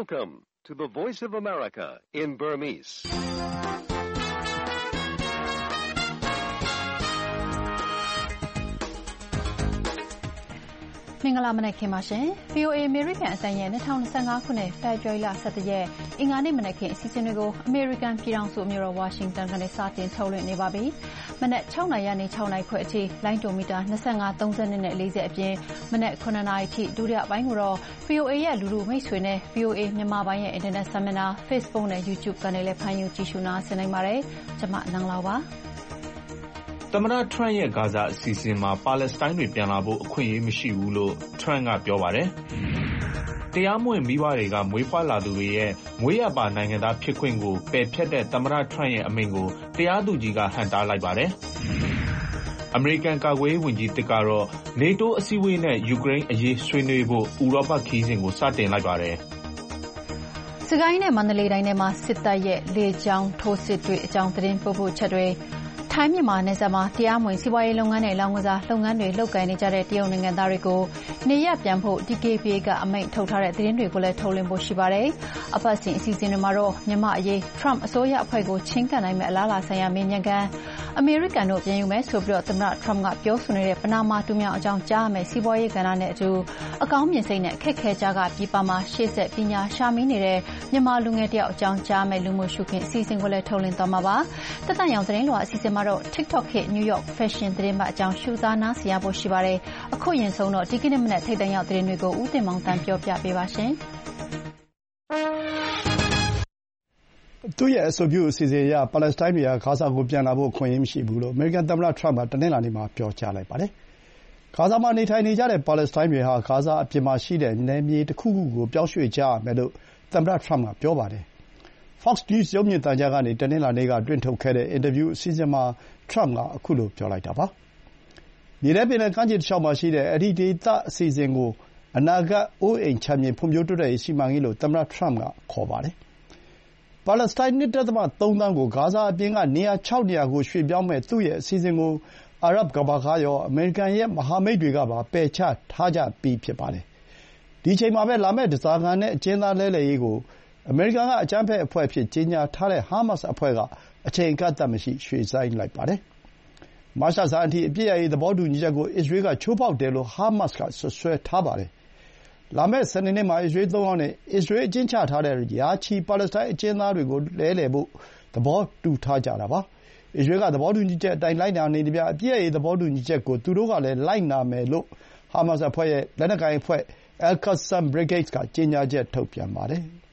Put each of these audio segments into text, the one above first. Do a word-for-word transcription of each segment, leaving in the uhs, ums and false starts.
Welcome to the Voice of America in Burmese. ။မင်္ဂလာမနက်ခင်းပါရှင်။ ဗွီအိုအေ အမေရိကန်အသံရဲ့၂၀၂၅ခုနှစ်ဖေဖော်ဝါရီလ၁၁ရက်အင်္ဂါနေ့မနက်ခင်းအစီအစဉ်တွေကိုအမေရိကန်ပြည်ထောင်စုမြို့တော်ဝါရှင်တန်ကနေစတင်ထုတ်လွှင့်နေပါပြီ။မနက်၆နာရီကနေ၆နာရီခွဲအထိလိုင်းဒိုမီတာ၂၅၊၃၂နဲ့၄၀အပြင်မနက်၇နာရီထိဒုတိယပိုင်းကိုတော့ ဗွီအိုအေရဲ့လူထုမိတ်ဆွေနဲ့ ဗွီအိုအေမြန်မာပိုင်းရဲ့အင်တာနက်စာမျက်နှာ Facebook နဲ့ YouTube ကနေလည်းဖမ်းယူကြည့်ရှုနားဆင်နိုင်ပါတယ်။ကျွန်မနန်းလောက်ပါ။သမ္မတထရန့်ရဲ့ဂါဇာအစီအစဉ်မှာပါလက်စတိုင်းတွေပြန်လာဖို့အခွင့်အရေးမရှိဘူးလို့ထရန့်ကပြောပါတယ်။တရားမဝင်မိဘတွေကမွေးဖွားလာသူတွေရဲ့မွေးရပါနိုင်ငံသားဖြစ်ခွင့်ကိုပယ်ဖျက်တဲ့သမ္မတထရန့်ရဲ့အမိန့်ကိုတရားသူကြီးကဟန့်တားလိုက်ပါတယ်။အမေရိကန်ကာကွယ်ရေးဝန်ကြီးတစ်ကတော့နေတိုးအစည်းအဝေးနဲ့ယူကရိန်းအရေးဆွေးနွေးဖို့ဥရောပခရီးစဉ်ကိုစတင်လိုက်ပါတယ်။စကိုင်းနဲ့မန္တလေးတိုင်းထဲမှာစစ်တပ်ရဲ့လေကြောင်းထိုးစစ်တွေအကြောင်းသတင်းပို့ဖို့ချက်တွေထိုင်းမြန်မာနယ်စပ်မှာတရားမဝင်စီးပွားရေးလုပ်ငန်းနဲ့လောင်ကစားလုပ်ငန်းတွေလုပ်ကိုင်နေကြတဲ့တရုတ်နိုင်ငံသားတွေကိုနေရပ်ပြန်ဖို့ ဒီ ကေ ပီ အေ ကအမိန့်ထုတ်ထားတဲ့သတင်းတွေကိုလည်းထုတ်လွှင့်ဖို့ရှိပါတယ်။အပတ်စဉ်အစီအစဉ်တွေမှာတော့မြန်မာအရေး Trump အစိုးရအဖွဲ့ကိုချင်းကပ်နိုင်မဲ့အလားအလာဆိုင်ရာမေးမြန်းခန်းအမေရိကန်တို့ပြန်ယူမယ်ဆိုပြီးသမ္မတ Trump ကပြောဆိုနေတဲ့ပနာမာတူမြောင်အကြောင်းကြားရမယ့်စီးပွားရေးကဏ္ဍနဲ့အတူအကောင်းမြင်စိတ်နဲ့ခက်ခဲကြကပြည်ပမှာရှေ့ဆက်ပညာရှာမီးနေတဲ့မြန်မာလူငယ်တယောက်အကြောင်းကြားမယ့်လူမှုရှုခင်းအစီအစဉ်ကိုလည်းထုတ်လွှင့်သွားမှာပါ။တက်တန်ရောင်သတင်းလွှာအစီအစဉ်မှာတော့ TikTok ခေတ် New York Fashion သတင်းပတ်အကြောင်းရှုစားနားဆင်ရဖို့ရှိပါတယ်။အခုရင်ဆုံးတော့ဒီကနေ့မနက်ထိပ်တန်းရောက်သတင်းတွေကိုဦးတင်မောင်တန်းပြောပြပေးပါရှင်။သူ့ရဲ့အဆိုပြုအစီအစဉ်အရပါလက်စတိုင်းတွေကဂါဇာကိုပြန်လာဖို့အခွင့်အရေးမရှိဘူးလို့အမေရိကန်သမ္မတထရန့်ကတနင်္လာနေ့မှာပြောကြားလိုက်ပါတယ်။ဂါဇာမှာနေထိုင်နေကြတဲ့ပါလက်စတိုင်းတွေဟာဂါဇာအပြင်မှာရှိတဲ့နယ်မြေတစ်ခုခုကိုပြောင်းရွှေ့ကြရမယ်လို့သမ္မတထရန့်ကပြောပါတယ်။ Fox News ရုပ်မြင်သံကြားကနေတနင်္လာနေ့ကတွင့်ထုတ်ခဲ့တဲ့အင်တာဗျူးအစီအစဉ်မှာထရန့်ကအခုလိုပြောလိုက်တာပါ။မြေထဲပင်လယ်ကမ်းခြေတလျှောက်မှာရှိတဲ့အဲဒီဒေသအစီအစဉ်ကိုအနာဂတ်အိုးအိမ်ခြံမြေဖွံ့ဖြိုးတိုးတက်ရေးစီမံကိန်းလို့သမ္မတထရန့်ကခေါ်ပါတယ်။ပါလက်စတိုင်း ၂.၃ သန်းကိုဂါဇာအပြင်ကနေရာ၆နေရာကိုရွှေ့ပြောင်းမယ့်သူ့ရဲ့အစီအစဉ်ကိုအာရပ်ကမ္ဘာကရောအမေရိကန်ရဲ့မဟာမိတ်တွေကပါပယ်ချထားကြပြီးဖြစ်ပါတယ်။ဒီအချိန်မှာပဲလာမယ့်ဓားစာခံနဲ့အကျဉ်းသားလဲလှယ်ရေးကိုအမေရိကန်ကအကြမ်းဖက်အဖွဲ့အဖြစ်ကြေညာထားတဲ့ဟာမတ်စ်အဖွဲ့ကအချိန်အကန့်အသတ်မရှိရွှေ့ဆိုင်းလိုက်ပါတယ်။မတ်လဆန်းအထိအပစ်ရပ်ရေးသဘောတူညီချက်ကိုအစ္စရေးကချိုးဖောက်တယ်လို့ဟာမတ်စ်ကစွပ်စွဲထားပါတယ်။လာမယ့်စနေနေ့မှာအစ္စရေးသုံးယောက်နဲ့အစ္စရေးအကျဉ်းချထားတဲ့ယာချီပါလက်စတိုင်းအကျဉ်းသားတွေကိုလဲလှယ်ဖို့သဘောတူထားကြတာပါ။အစ္စရေးကသဘောတူညီချက်အတိုင်းလိုက်နာနေသမျှအပစ်ရပ်ရေးသဘောတူညီချက်ကိုသူတို့ကလည်းလိုက်နာမယ်လို့ဟာမတ်စ်အဖွဲ့ရဲ့လက်နက်ကိုင်အဖွဲ့ Al-Qassam Brigade ကကြေညာချက်ထုတ်ပြန်ပါတယ်။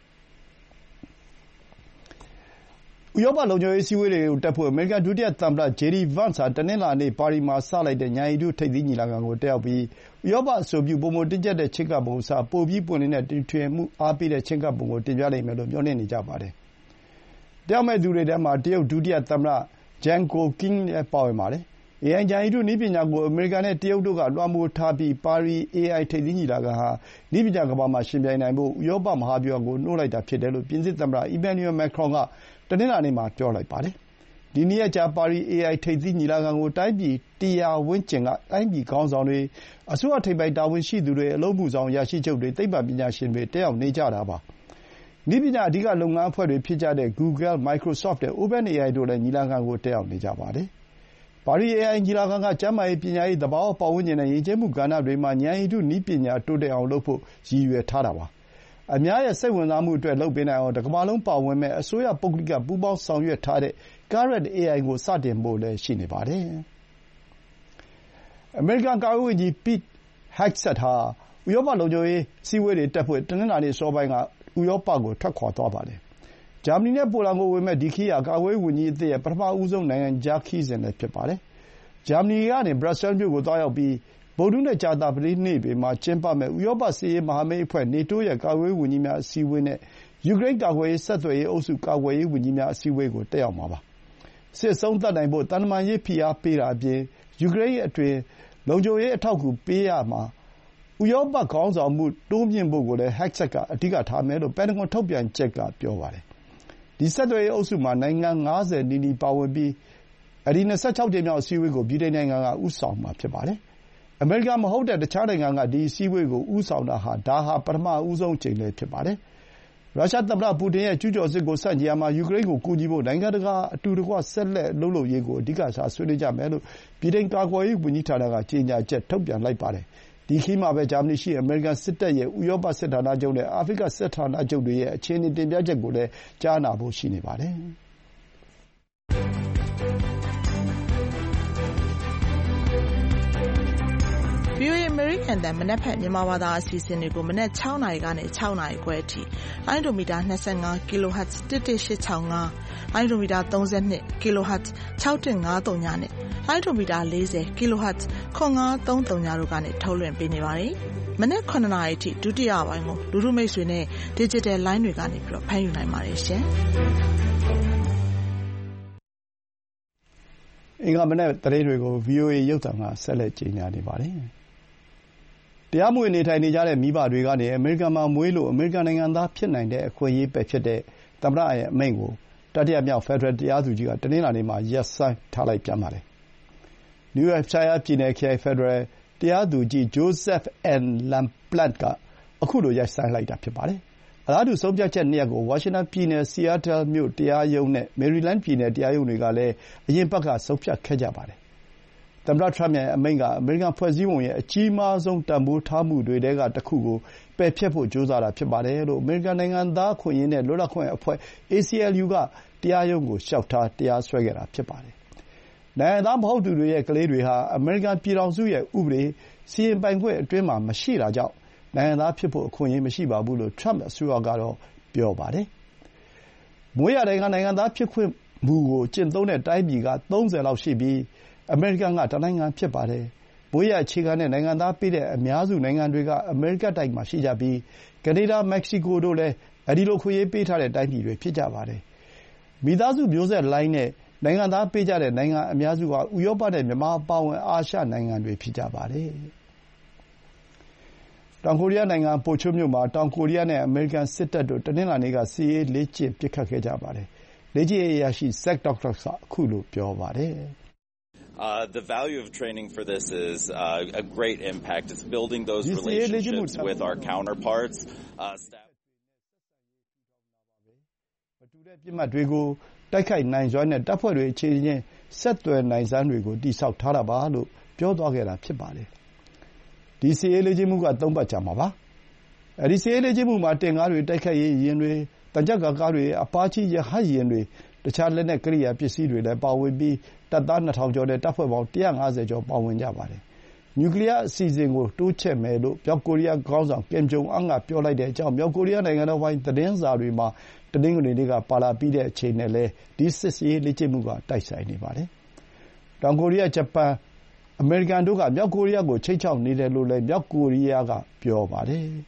ဥရောပလုံခြုံရေးအစည်းအဝေးတွေကိုတက်ဖို့အမေရိကန်ဒုတိယသမ္မတဂျေဒီဗန့်စ်ဟာတနင်္လာနေ့ပါရီမှာစလိုက်တဲ့ဉာဏ်ရည်တုထိပ်သီးညီလာခံကိုတက်ရောက်ပြီးဥရောပအဆိုပြုပိုမိုတင်းကျပ်တဲ့ချဉ်းကပ်ပုံအစားပိုပြီးပွင့်လင်းတဲ့တီထွင်မှုအားပေးတဲ့ချဉ်းကပ်ပုံကိုတင်ပြလိမ့်မယ်လို့မျှော်လင့်နေကြပါတယ်။တက်ရောက်မယ့်သူတွေထဲမှာတရုတ်ဒုတိယသမ္မတဂျန်ကိုကင်းလည်းပါဝင်ပါတယ်။ အေ အိုင် ဉာဏ်ရည်တုနည်းပညာကိုအမေရိကန်နဲ့တရုတ်တို့ကလွှမ်းမိုးထားပြီးပါရီ အေ အိုင် ထိပ်သီးညီလာခံဟာနည်းပညာကမ္ဘာမှာယှဉ်ပြိုင်နိုင်ဖို့ဥရောပမဟာဗျူဟာကိုနှိုးလိုက်တာဖြစ်တယ်လို့ပြင်သစ်သမ္မတအီမန်နျူရယ်မက်ခရွန်ကတနင်္လာနေ့မှာပြောလိုက်ပါတယ်။ဒီနှစ်ရက်ကြာပါရီ အေ အိုင် ထိပ်သီးညီလာခံကိုတိုင်းပြည်တရာဝန်းကျင်ကတိုင်းပြည်ခေါင်းဆောင်တွေ၊အစိုးရထိပ်ပိုင်းတာဝန်ရှိသူတွေ၊အလုပ်အမှုဆောင်အရာရှိချုပ်တွေ၊သိပ္ပံပညာရှင်တွေတက်ရောက်နေကြတာပါ။နည်းပညာအဓိကလုပ်ငန်းအဖွဲ့တွေဖြစ်ကြတဲ့ Google, Microsoft နဲ့ OpenAI တို့လည်းညီလာခံကိုတက်ရောက်နေကြပါတယ်။ပါရီ အေ အိုင် ညီလာခံကကျန်းမာရေး၊ပညာရေး၊သဘာဝပတ်ဝန်းကျင်နဲ့ယဉ်ကျေးမှုကဏ္ဍတွေမှာဉာဏ်ရည်တုနည်းပညာတိုးတက်အောင်လုပ်ဖို့ရည်ရွယ်ထားတာပါ။အများရဲ့စိတ်ဝင်စားမှုအတွက်လုပ်ပေးနိုင်အောင်တကမ္ဘာလုံးပါဝင်မယ့်အစိုးရပုဂ္ဂလိကပူးပေါင်းဆောင်ရွက်ထားတဲ့ Carrot အေ အိုင် ကိုစတင်ဖို့လည်းရှိနေပါတယ်။အမေရိကန်ကာကွယ်ရေးဝန်ကြီး Pete Hegseth ဟာဥရောပလုံခြုံရေးအစည်းအဝေးတွေတက်ဖို့တနင်္လာနေ့အစောပိုင်းကဥရောပကိုထွက်ခွါသွားပါတယ်။ဂျာမနီနဲ့ပိုလန်ကိုဝင်မယ့်ဒီခရီးဟာကာကွယ်ရေးဝန်ကြီးအသစ်ရဲ့ပထမဆုံးနိုင်ငံခြားခရီးစဉ်လည်းဖြစ်ပါတယ်။ဂျာမနီကနေဘရပ်ဆဲလ်မြို့ကိုသွားရောက်ပြီးဗုဒ္ဓဟူးနဲ့ကြာသပတေးနေ့တွေမှာကျင်းပမယ့်ဥရောပစစ်ရေးမဟာမိတ်အဖွဲ့နေတိုးရဲ့ကာကွယ်ရေးဝန်ကြီးများအစည်းအဝေးနဲ့ယူကရိန်းကာကွယ်ရေးဆက်သွယ်ရေးအုပ်စုကာကွယ်ရေးဝန်ကြီးများအစည်းအဝေးကိုတက်ရောက်မှာပါ။စစ်အဆုံးသတ်နိုင်ဖို့သံတမန်ရေးဖိအားပေးတာအပြင်ယူကရိန်းအတွင်းလုံခြုံရေးအထောက်အကူပေးရာမှာဥရောပခေါင်းဆောင်မှုတိုးမြှင့်ဖို့ကိုလည်း Hegseth ကအဓိကထားမယ်လို့ပန်တဂွန်ထုတ်ပြန်ချက်ကပြောပါတယ်။ဒီဆက်သွယ်ရေးအုပ်စုမှာနိုင်ငံငါးဆယ်နီးနီးပါဝင်ပြီးအဲဒီ၂၆ကြိမ်မြောက်အစည်းအဝေးကိုဗြိတိန်နိုင်ငံကဦးဆောင်မှာဖြစ်ပါတယ်။အမေရိကန်မဟုတ်တဲ့တခြားနိုင်ငံကဒီအစည်းအဝေးကိုဦးဆောင်တာဟာဒါဟာပထမဆုံးအကြိမ်လည်းဖြစ်ပါတယ်။ရုရှားသမ္မတပူတင်ရဲ့ကျူးကျော်စစ်ကိုဆန့်ကျင်ရာမှာယူကရိန်းကိုကူညီဖို့နိုင်ငံတကာအတူတကွဆက်လက်အလုပ်လုပ်ရေးကိုအဓိကထားဆွေးနွေးကြမယ်လို့ဗြိတိန်ကာကွယ်ရေးဝန်ကြီးဌာနကကြေညာချက်ထုတ်ပြန်လိုက်ပါတယ်။ဒီခရီးမှာပဲဂျာမနီရှိအမေရိကန်စစ်တပ်ရဲ့ဥရောပစစ်ဌာနချုပ်နဲ့အာဖရိကစစ်ဌာနချုပ်တွေရဲ့အခြေအနေတင်ပြချက်ကိုလည်းကြားနာဖို့ရှိနေပါတယ်။ဗွီအိုအေ အမေရိကန်အသံမနက်ဖြန်မြန်မာဘာသာအစီအစဉ်တွေကိုမနက်၆နာရီကနေ၆နာရီခွဲအထိလိုင်းဒိုမီတာ၂၅ kHz ၁၁၈၆၅ လိုင်းဒိုမီတာ၃၂ kHz ၆၁၅၃ ညနဲ့လိုင်းဒိုမီတာ၄၀ kHz ၇၅၃၃ ညတို့ကနေထုတ်လွှင့်ပေးနေပါတယ်။မနက်၇နာရီအထိဒုတိယပိုင်းကိုလူထုမိတ်ဆွေနဲ့ digital line တွေကနေပြီးတော့ဖမ်းယူနိုင်ပါတယ်ရှင်။အင်္ဂါမနက်သတင်းတွေကို ဗွီအိုအေရုပ်သံကဆက်လက်ကြေညာနေပါတယ်။တရားမဝင်နေထိုင်နေကြတဲ့မိဘတွေကနေအမေရိကန်မှာမွေးလို့အမေရိကန်နိုင်ငံသားဖြစ်နိုင်တဲ့အခွင့်အရေးပဲဖြစ်တဲ့သမ္မတရဲ့အမိန့်ကိုတတိယမြောက်ဖက်ဒရယ်တရားသူကြီးကတနင်္လာနေ့မှာရပ်ဆိုင်းထားလိုက်ပြန်ပါတယ်။ နယူးဟမ်ရှိုင်းယားပြည်နယ်ခရိုင်ဖက်ဒရယ်တရားသူကြီး Joseph N. Laplante ကခုလိုရပ်ဆိုင်းလိုက်တာဖြစ်ပါတယ်။အလားတူဆုံးဖြတ်ချက်နှစ်ရပ်ကိုဝါရှင်တန်ပြည်နယ် Seattle မြို့တရားရုံးနဲ့မေရီလန်းပြည်နယ်တရားရုံးတွေကလည်းအရင်အပတ်ကဆုံးဖြတ်ခဲ့ကြပါတယ်။သမ္မတထရမ့်ရဲ့အမိန့်ကအမေရိကန်ဖွဲ့စည်းပုံရဲ့အကြီးမားဆုံးတန်ဖိုးထားမှုတွေထဲကတစ်ခုကိုပယ်ဖျက်ဖို့ကြိုးစားတာဖြစ်ပါတယ်လို့အမေရိကန်နိုင်ငံသားအခွင့်အရေးနဲ့လွတ်လပ်ခွင့်အဖွဲ့ အေ စီ အယ်လ် ယူ ကတရားရုံးကိုလျှောက်ထားတရားစွဲခဲ့တာဖြစ်ပါတယ်။နိုင်ငံသားမဟုတ်သူတွေရဲ့ကလေးတွေဟာအမေရိကန်ပြည်ထောင်စုရဲ့ဥပဒေစီရင်ပိုင်ခွင့်အတွင်းမှာမရှိတာကြောင့်နိုင်ငံသားဖြစ်ဖို့အခွင့်အရေးမရှိပါဘူးလို့ထရမ့်အစိုးရကတော့ပြောပါတယ်။မွေးရာနိုင်ငံနိုင်ငံသားဖြစ်ခွင့်မူကိုကျင့်သုံးတဲ့တိုင်းပြည်ကသုံးဆယ်လောက်ရှိပြီးအမေရိကန်ကတနိုင်ငံဖြစ်ပါတယ်။မွေးရာအခြေခံတဲ့နိုင်ငံသားပေးတဲ့အများစုနိုင်ငံတွေကအမေရိကတိုက်မှာရှိကြပြီးကနေဒါမက္ကဆီကိုတို့လည်းအဲဒီလိုခွင့်ရေးပေးထားတဲ့တိုင်းပြည်တွေဖြစ်ကြပါတယ်။မိသားစုမျိုးဆက်လိုင်းနဲ့နိုင်ငံသားပေးကြတဲ့နိုင်ငံအများစုကဥရောပနဲ့မြန်မာအပါအဝင်အာရှနိုင်ငံတွေဖြစ်ကြပါတယ်။တောင်ကိုရီးယားနိုင်ငံပိုချွန်းမြို့မှာတောင်ကိုရီးယားနဲ့အမေရိကန်စစ်တပ်တို့တနင်္လာနေ့ကစစ်ရေးလေ့ကျင့်ပစ်ခတ်ခဲ့ကြပါတယ်။လေ့ကျင့်ရေးအရာရှိ Zach Douglas ကခုလိုပြောပါတယ်။ Uh, the value of training for this is uh, a great impact. It's building those relationships with our counterparts. Uh, staff. မတူတဲ့ပြစ်မှတ်တွေကိုတိုက်ခိုက်နိုင်စွမ်းတဲ့တပ်ဖွဲ့တွေအခြေချင်းဆက်သွယ်နိုင်စွမ်းတွေကိုတည်ဆောက်ထားတာပါလို့ပြောသွားခဲ့တာဖြစ်ပါတယ်။ဒီစစ်ရေးလေ့ကျင့်မှုကသုံးပတ်ကြာမှာပါ။အဲဒီစစ်ရေးလေ့ကျင့်မှုမှာတင်ကားတွေတိုက်ခိုက်ရေးယာဉ်တွေတံချပ်ကာကားတွေအပါချီရဟတ်ယာဉ်တွေတခြားလက်နက်ကိရိယာပစ္စည်းတွေလည်းပါဝင်ပြီးတပ်သားနှစ်ထောင်ကျော်နဲ့တပ်ဖွဲ့ပေါင်း၁၅၀ကျော်ပါဝင်ကြပါတယ်။နျူကလီးယားအစီအစဉ်ကိုတိုးချဲ့မယ်လို့မြောက်ကိုရီးယားခေါင်းဆောင်ကင်ဂျုံအမ်းကပြောလိုက်တဲ့အကြောင်းမြောက်ကိုရီးယားနိုင်ငံတော်ပိုင်သတင်းစာတွေမှာတနင်္ဂနွေနေ့ကပါလာပြီးတဲ့အချိန်နဲ့လည်းဒီစစ်ရေးလေ့ကျင့်မှုကတိုက်ဆိုင်နေပါတယ်။တောင်ကိုရီးယား၊ဂျပန်၊အမေရိကန်တို့ကမြောက်ကိုရီးယားကိုခြိမ်းခြောက်နေတယ်လို့လည်းမြောက်ကိုရီးယားကပြောပါတယ်။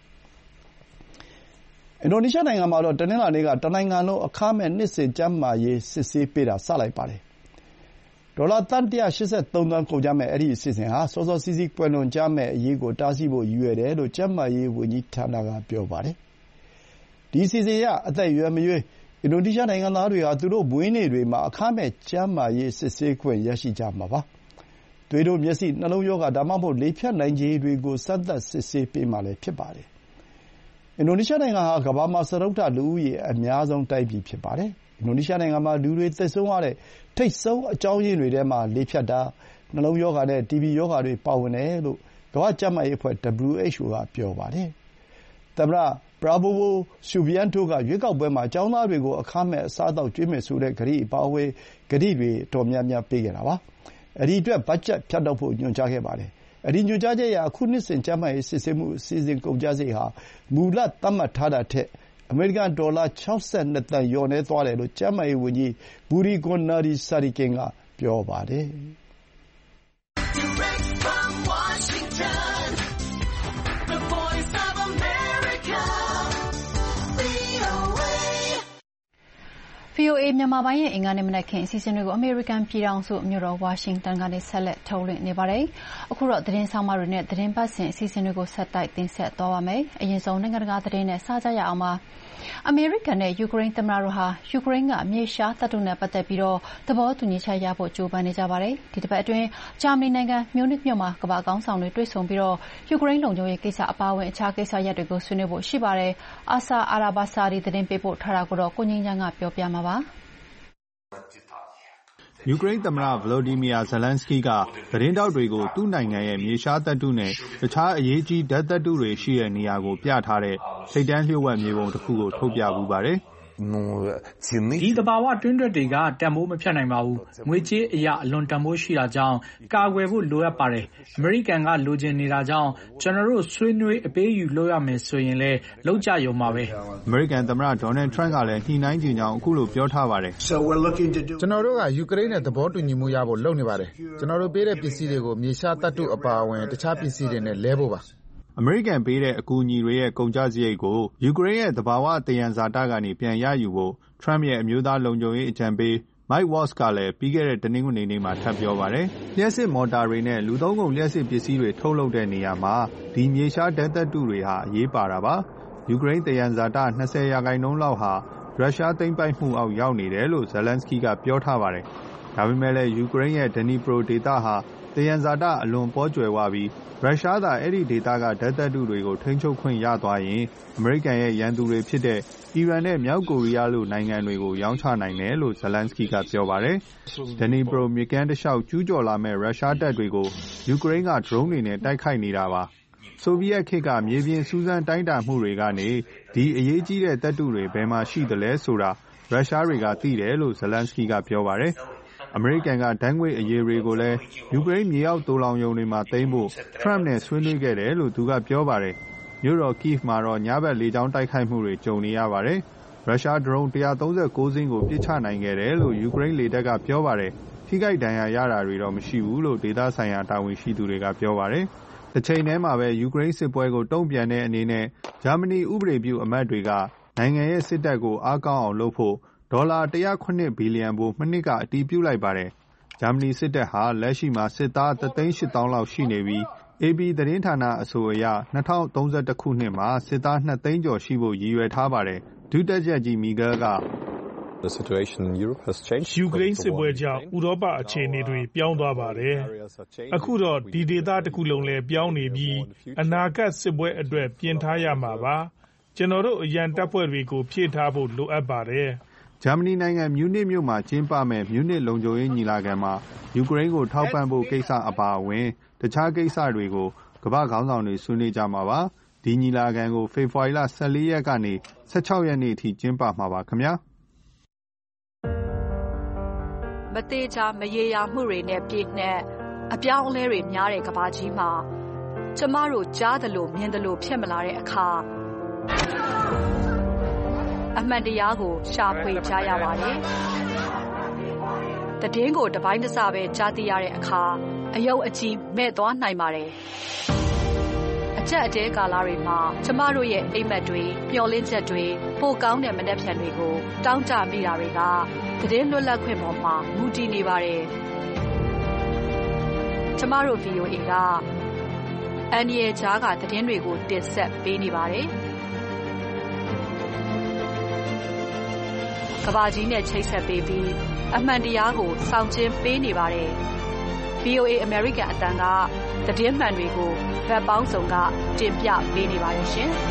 အင်ဒိုနီးရှားနိုင်ငံမှာတော့တနင်္လာနေ့ကတနိုင်ငံလုံးအခမဲ့နှစ်စဉ်ကျန်းမာရေးစစ်ဆေးပေးတာစလိုက်ပါတယ်။ဒေါ်လာသန်း၁၈၃သန်းကုန်ကျမယ့်အဲဒီအစီအစဉ်ဟာစောစောစီးစီးကွယ်လွန်ကြမယ့်အရေးကိုတားဆီးဖို့ရည်ရွယ်တယ်လို့ကျန်းမာရေးဝန်ကြီးဌာနကပြောပါတယ်။ဒီအစီအစဉ်အရအသက်အရွယ်မရွေးအင်ဒိုနီးရှားနိုင်ငံသားတွေဟာသူတို့မွေးနေ့တွေမှာအခမဲ့ကျန်းမာရေးစစ်ဆေးခွင့်ရရှိကြမှာပါ။သွေးတိုး၊မျက်စိ၊နှလုံးရောဂါဒါမှမဟုတ်လေဖြတ်နိုင်ခြေတွေကိုစမ်းသပ်စစ်ဆေးပေးမှာလည်းဖြစ်ပါတယ်။အင်ဒိုနီးရှားနိုင်ငံဟာကမ္ဘာမှာစတုတ္ထလူဦးရေအများဆုံးတိုင်းပြည်ဖြစ်ပါတယ်။အင်ဒိုနီးရှားနိုင်ငံမှာလူတွေသေဆုံးရတဲ့ထိပ်ဆုံးအကြောင်းရင်းတွေထဲမှာလေဖြတ်တာ၊နှလုံးရောဂါနဲ့တီဘီရောဂါတွေပါဝင်တယ်လို့ကမ္ဘာ့ကျန်းမာရေးအဖွဲ့ ဒဘလယူ အိတ်ချ် အို ကပြောပါတယ်။သမ္မတပရာဘိုဝို ဆူဘီယန်တိုးကရွေးကောက်ပွဲမှာကျောင်းသားတွေကိုအခမဲ့အစားအသောက်ကျွေးမယ်ဆိုတဲ့ကတိအပါအဝင်ကတိတွေအတော်များများပေးခဲ့တာပါ။အဲဒီအတွက်ဘတ်ဂျက်ဖြတ်တောက်ဖို့ညွှန်ကြားခဲ့ပါတယ်။အဲဒီညွှန်ကြားချက်အရအခုနှစ်စဉ်ကျန်းမာရေးစစ်ဆေးမှုအစီအစဉ်ကုန်ကျစရိတ်ဟာမူလသတ်မှတ်ထားတာထက်အမေရိကန်ဒေါ်လာ၆၂သန်းလျော့နည်းသွားတယ်လို့ကျန်းမာရေးဝန်ကြီးဘူရီဂွန်နာဒီဆာရီကင်ကပြောပါတယ်။ဗွီ O A မြန်မာပိုင်းရဲ့အင်္ဂါနေ့မနက်ခင်းအစီအစဉ်တွေကိုအမေရိကန်ပြည်ထောင်စုမြို့တော်ဝါရှင်တန်ကနေဆက်လက်ထုတ်လွှင့်နေပါတယ်။အခုတော့သတင်းဆောင်မတွေနဲ့သတင်းပတ်စဉ်အစီအစဉ်တွေကိုဆက်တိုက်တင်ဆက်သွားပါမယ်။အရင်ဆုံးနိုင်ငံတကာသတင်းနဲ့စကြရအောင်ပါ။အမေရိကန်နဲ့ယူကရိန်းသမ္မတတို့ဟာယူကရိန်းကမြေရှားသတ္တုနဲ့ပတ်သက်ပြီးတော့သဘောတူညီချက်ရဖို့ကြိုးပမ်းနေကြပါတယ်။ဒီတစ်ပတ်အတွင်းဂျာမနီနိုင်ငံမြို့နစ်မြို့မှာကမ္ဘာကောင်းဆောင်တွေတွေ့ဆုံပြီးတော့ယူကရိန်းလုံခြုံရေးကိစ္စအပါအဝင်အခြားကိစ္စရပ်တွေကိုဆွေးနွေးဖို့ရှိပါတယ်။အာဆာအာရာဘာစာဒီသတင်းပေးပို့ထားတာကိုတော့ကိုငြိမ်းချမ်းကပြောပြမှာပါ။ယူကရိန်းသမ္မတ Volodymyr Zelensky ကသတင်းထောက်တွေကိုသူ့နိုင်ငံရဲ့မြေရှားသတ္တုနဲ့တခြားအရေးကြီးဓာတ်သတ္တုတွေရှိတဲ့နေရာကိုပြထားတဲ့ထိပ်တန်းလျှို့ဝှက်မြေပုံတစ်ခုကိုထုတ်ပြပူပါတယ်။ဒီသဘာဝတွင်းတွက်တွေကတန်ဖိုးမဖြတ်နိုင်ပါဘူး။ငွေကြေးအရာအလွန်တန်ဖိုးရှိတာကြောင့်ကာကွယ်ဖို့လိုအပ်ပါတယ်။အမေရိကန်ကလိုချင်နေတာကြောင့်ကျွန်တော်တို့ဆွေးနွေးအပေးယူလုပ်ရမယ်ဆိုရင်လည်းလုပ်ကြရုံပါပဲ။အမေရိကန်သမ္မတ Donald Trump ကလည်းညှိနှိုင်းကြည့်ကြောင်းအခုလိုပြောထားပါတယ်။ကျွန်တော်တို့ကယူကရိန်းနဲ့သဘောတူညီမှုရဖို့လုပ်နေပါတယ်။ကျွန်တော်တို့ပေးတဲ့ပစ္စည်းတွေကိုမြေရှားသတ္တုအပါအဝင်တခြားပစ္စည်းတွေနဲ့လဲဖို့ပါ။အမေရိကန်ပေးတဲ့အကူအညီတွေရဲ့ကုန်ကျစရိတ်ကိုယူကရိန်းရဲ့သဘာဝသယံဇာတကနေပြန်ရယူဖို့ Trump ရဲ့အမျိုးသားလုံခြုံရေးအကြံပေး Mike Waltz ကလည်းပြီးခဲ့တဲ့တနင်္ဂနွေနေ့မှာထပ်ပြောပါတယ်။လျှပ်စစ်မော်တာတွေနဲ့လူသုံးကုန်လျှပ်စစ်ပစ္စည်းတွေထုတ်လုပ်တဲ့နေရာမှာဒီမြေရှားဓာတ်သတ္တုတွေဟာအရေးပါတာပါ။ယူကရိန်းသယံဇာတ၂၀ရာခိုင်နှုန်းလောက်ဟာရုရှားသိမ်းပိုက်မှုအောက်ရောက်နေတယ်လို့ Zelensky ကပြောထားပါတယ်။ဒါပေမဲ့လည်းယူကရိန်းရဲ့ Dnipro ဒေသဟာသယံဇာတအလွန်ပေါကြွယ်ဝပြီးရုရှားသာအဲ့ဒီဒေသကဓာတ်သတ္တုတွေကိုထိန်းချုပ်ခွင့်ရသွားရင်အမေရိကန်ရဲ့ရန်သူတွေဖြစ်တဲ့အီရန်နဲ့မြောက်ကိုရီးယားလိုနိုင်ငံတွေကိုရောင်းချနိုင်တယ်လို့ Zelensky ကပြောပါတယ်။ Dnipro မြစ်ကမ်းတစ်လျှောက်ကျူးကျော်လာမဲ့ရုရှားတပ်တွေကိုယူကရိန်းက drone တွေနဲ့တိုက်ခိုက်နေတာပါ။ဆိုဗီယက်ခေတ်ကမြေပြင်စူးစမ်းတိုင်းတာမှုတွေကနေဒီအရေးကြီးတဲ့သတ္တုတွေဘယ်မှာရှိသလဲဆိုတာရုရှားတွေကသိတယ်လို့ Zelensky ကပြောပါတယ်။အမေရိကန်ကဓာတ်ငွေ့အရည်တွေကိုလည်းယူကရိန်းမြေအောက်သိုလှောင်ရုံတွေမှာသိမ်းဖို့ Trump နဲ့ဆွေးနွေးခဲ့တယ်လို့သူကပြောပါတယ်။မြို့တော် Kyiv မှာတော့ညဘက်လေကြောင်းတိုက်ခိုက်မှုတွေကြုံနေရပါတယ်။ရုရှား drone ၁၃၉စင်းကိုပစ်ချနိုင်ခဲ့တယ်လို့ယူကရိန်းလေတပ်ကပြောပါတယ်။ထိခိုက်ဒဏ်ရာရတာတွေတော့မရှိဘူးလို့ဒေသဆိုင်ရာတာဝန်ရှိသူတွေကပြောပါတယ်။တစ်ချိန်တည်းမှာပဲယူကရိန်းစစ်ပွဲကိုတုံ့ပြန်တဲ့အနေနဲ့ဂျာမနီဥပဒေပြုအမတ်တွေကနိုင်ငံရဲ့စစ်တပ်ကိုအားကောင်းအောင်လုပ်ဖို့ဒေါ်လာ၁၀၇ဘီလီယံဖိုးမနှစ်ကအတည်ပြုလိုက်ပါတယ်။ဂျာမနီစစ်တပ်ဟာလက်ရှိမှာစစ်သားတစ်သိန်းရှစ်သောင်းလောက်ရှိနေပြီး အေပီ သတင်းဌာနအဆိုအရ၂၀၃၁ခုနှစ်မှာစစ်သားနှစ်သိန်းကျော်ရှိဖို့ရည်ရွယ်ထားပါတယ်။ဒုတပ်ကြပ်ကြီးမီဂဲလ်ကယူကရိန်းစစ်ပွဲကြောင့်ဥရောပအခြေအနေတွေပြောင်းသွားပါတယ်။အခုတော့ဒီဒေသတစ်ခုလုံးလည်းပြောင်းနေပြီးအနာဂတ်စစ်ပွဲအတွက်ပြင်ထားရမှာပါ။ကျွန်တော်တို့အရန်တပ်ဖွဲ့တွေကိုဖြည့်ထားဖို့လိုအပ်ပါတယ်။ဂျာမနီနိုင်ငံမြူနစ်မြို့မှာကျင်းပမဲ့မြူနစ်လုံခြုံရေးညီလာခံမှာယူကရိန်းကိုထောက်ပံ့ဖို့ကိစ္စအပါအဝင်တခြားကိစ္စတွေကိုကမ္ဘာ့ခေါင်းဆောင်တွေဆွေးနွေးကြမှာပါ။ဒီညီလာခံကိုဖေဖော်ဝါရီလ၁၄ရက်ကနေ၁၆ရက်နေ့အထိကျင်းပမှာပါခင်ဗျာ။မသေးချာမရေရာမှုတွေနဲ့ပြည့်နှက်အပြောင်းအလဲတွေများတဲ့ကမ္ဘာကြီးမှာကျမတို့ကြားသလိုမြင်သလိုဖြစ်မလာတဲ့အခါအမှန်တရားကိုရှာဖွေကြရပါတယ်။တည်င်းကိုတပိုင်းတစပဲကြားသိရတဲ့အခါအယုံအကြည်မဲ့သွားနိုင်ပါတယ်။အချက်အတဲကာလတွေမှာကျမတို့ရဲ့အိမ်မက်တွေမျှော်လင့်ချက်တွေပိုကောင်းတဲ့မနှက်ဖြန်တွေကိုတောင်းတမိတာတွေကတည်င်းလွတ်လပ်ခွင့်ပေါ်မှာမူတည်နေပါတယ်။ကျမတို့ ဗီအိုအေ ကအန်ဒီရဲ့ကြားကတည်င်းတွေကိုတင်ဆက်ပေးနေပါတယ်။ကဘာကြီးနဲ့ချိတ်ဆက်ပေးပြီးအမှန်တရားကိုဆောင်ကျဉ်ပေးနေပါတယ်။ ဗီအိုအေ American အတန်ကသတင်းမှန်တွေကိုဗတ်ပေါင်းစုံကတင်ပြပေးနေပါတယ်ရှင်။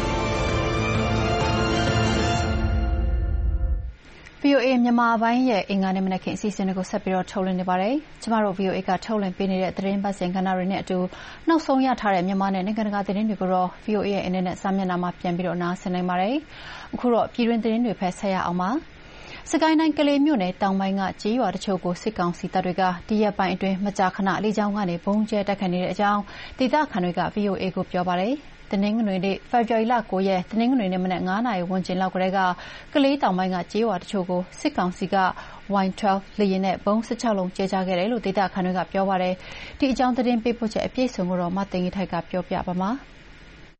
ဗီအိုအေ မြန်မာပိုင်းရဲ့အင်္ဂါနေ့မနက်ခင်းအစီအစဉ်တွေကိုဆက်ပြီးတော့ထုတ်လွှင့်နေပါတယ်။ကျမတို့ ဗီအိုအေ ကထုတ်လွှင့်ပေးနေတဲ့သတင်းပတ်စဉ်ကဏ္ဍတွေနဲ့အတူနောက်ဆုံးရထားတဲ့မြန်မာနဲ့နိုင်ငံတကာသတင်းတွေကိုတော့ ဗီအိုအေ ရဲ့အင်တာနက်စာမျက်နှာမှာပြန်ပြီးတော့နားဆင်နိုင်ပါတယ်။အခုတော့ပြည်တွင်းသတင်းတွေဖက်ဆက်ရအောင်ပါ။စကိုင်းတိုင်းကလေးမြို့နယ်တောင်ပိုင်းကကြေးရွာတချို့ကိုစစ်ကောင်စီတပ်တွေကဒီရက်ပိုင်းအတွင်းမကြာခဏလေကြောင်းကနေဘုံကျဲတိုက်ခိုက်နေတဲ့အကြောင်းဒေသခံတွေက ဗီအိုအေ ကိုပြောပါတယ်။တနင်္ဂနွေနေ့ဖေဖော်ဝါရီလ၉ရက်တနင်္ဂနွေနေ့မနက်၅နာရီဝန်းကျင်လောက်ကတည်းကကလေးတောင်ပိုင်းကကြေးရွာတချို့ကိုစစ်ကောင်စီက Y တွဲလ် လေယာဉ်နဲ့ဘုံ၁၆လုံးကျဲချခဲ့တယ်လို့ဒေသခံတွေကပြောပါတယ်။ဒီအကြောင်းသတင်းပေးပို့ချက်အပြည့်အစုံကိုတော့မသိင်္ဂီထိုက်ကပြောပြပါမယ်။